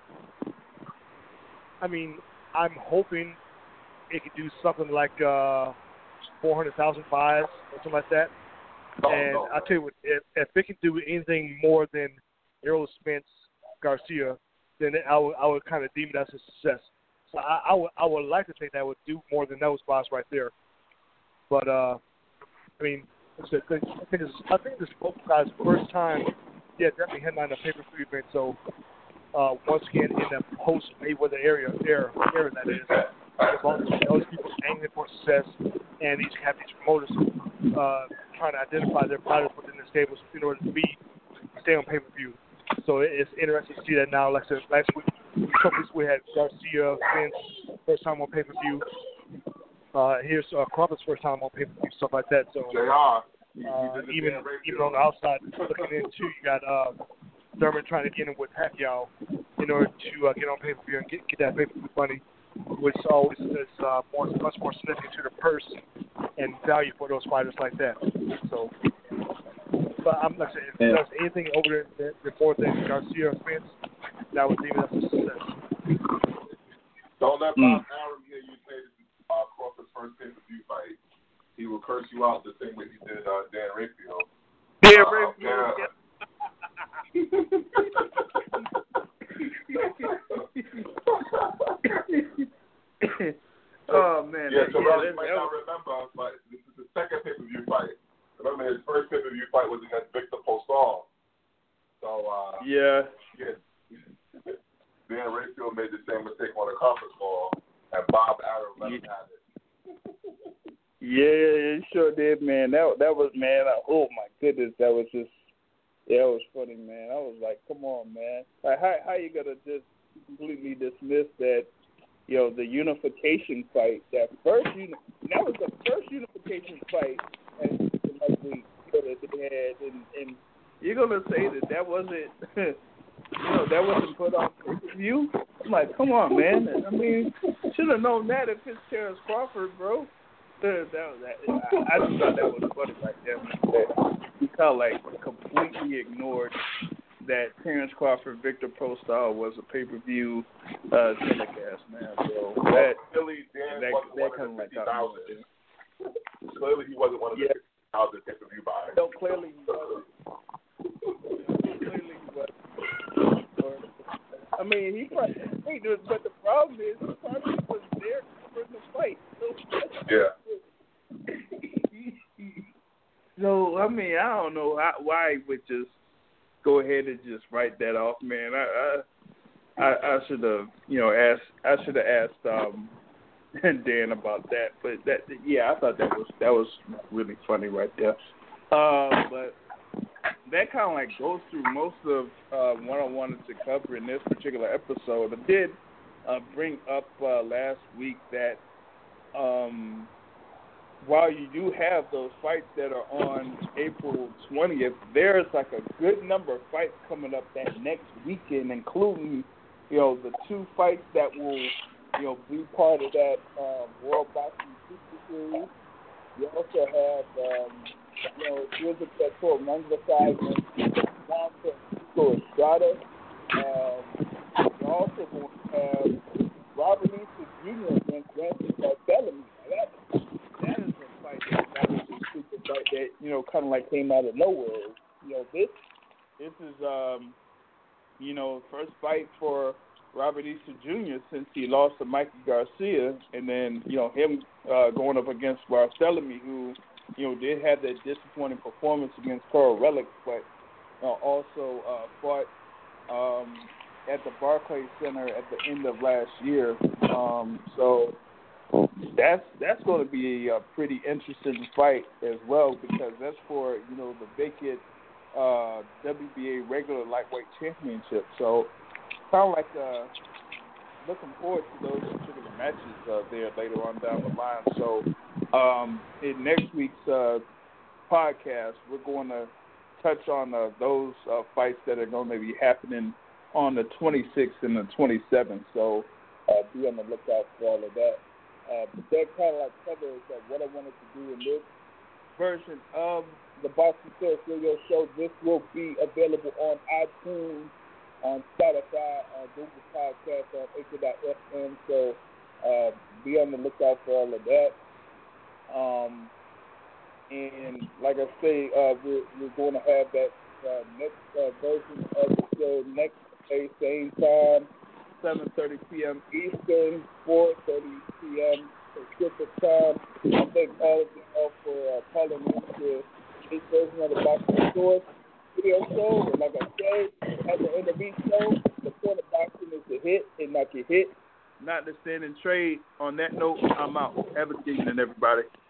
I mean, I'm hoping it could do something like 400,000 buys or something like that. I tell you what, if it can do anything more than Errol Spence Garcia, then I would kind of deem it as a success. So I would like to think that would do more than those buys right there. But I mean, I think this is both guys' first time. Yeah, definitely headline a pay-per-view event. So once again, in the post-Mayweather era that is, those people angling for success, and these have these promoters trying to identify their fighters within the stables in order to stay on pay-per-view. So it's interesting to see that now. Like I said, last week, we had Garcia, Spence, first time on pay-per-view. Here's Crawford's first time on pay-per-view, stuff like that. So even on the outside looking in too, you got Thurman trying to get in with Pacquiao in order to get on pay-per-view and get that pay-per-view money, which always is much more significant to the purse and value for those fighters like that. So, but I'm not saying if it does anything over there before than Garcia or Spence, that would deem it as a success. Don't let Bob Arum hear you say this is Crawford's first pay-per-view fight. He will curse you out the same way he did Dan Rayfield. Dan Rayfield. Oh man. Yeah, so you might not remember, but this is the second pay-per-view fight. Remember, his first pay-per-view fight was against Victor Postol. So Dan Rayfield made the same mistake on a conference call, and Bob Arum let him have it. Yeah, it sure did, man. That was, man. Oh my goodness, that was just, it was funny, man. I was like, come on, man. Like, how you gonna just completely dismiss that? The unification fight. That was the first unification fight, and like we had, and you're gonna say that wasn't, that wasn't put on pay-per-view? I'm like, come on, man. I mean, should have known that if it's Terrence Crawford, bro. I just thought that was funny right there. He kind of like completely ignored that Terrence Crawford Victor Postol was a pay-per-view telecast, man. So that kind of like got me. Clearly, he wasn't one of the 50,000 pay-per-view buyers. No, clearly he wasn't. I mean, he probably. But the problem is, he probably was there for the fight. Yeah. So I mean, I don't know why he would just go ahead and just write that off, man. I should have, asked. I should have asked Dan about that. But I thought that was really funny right there. But that kind of like goes through most of what I wanted to cover in this particular episode. I did bring up last week that while you do have those fights that are on April 20th, there's like a good number of fights coming up that next weekend, including, the two fights that will, be part of that World Boxing Super Series. You also have, here's a sort of Mangasai and Juan Francisco Estrada. You're also going to have Robert Easter Jr. against Francis Barthélemy. That is a fight that was a super fight that, kind of like came out of nowhere. This is, first fight for Robert Easter Jr. since he lost to Mikey Garcia, and then, him going up against Barthélemy, who, did have that disappointing performance against Carl Relic, but also fought at the Barclays Center at the end of last year. So That's going to be a pretty interesting fight as well, because that's for the vacant WBA regular lightweight championship. So kind of like looking forward to those particular matches there later on down the line. So in next week's podcast, we're going to touch on those fights that are going to be happening on the 26th and the 27th. So be on the lookout for all of that. But that kind of covers what I wanted to do in this version of the Boxing Source Radio Show. This will be available on iTunes, on Spotify, on Google Podcasts, on Anchor.fm. So be on the lookout for all of that. And like I say, we're going to have that next version of the show next day, same time, 7:30 p.m. Eastern, 4:30 p.m. Pacific time. I thank all of you for calling in to this version of the Boxing Source Radio Show. And like I say, at the end of each show, the point of boxing is to hit and not get hit, not to stand and trade. On that note, I'm out. Have a good evening, everybody.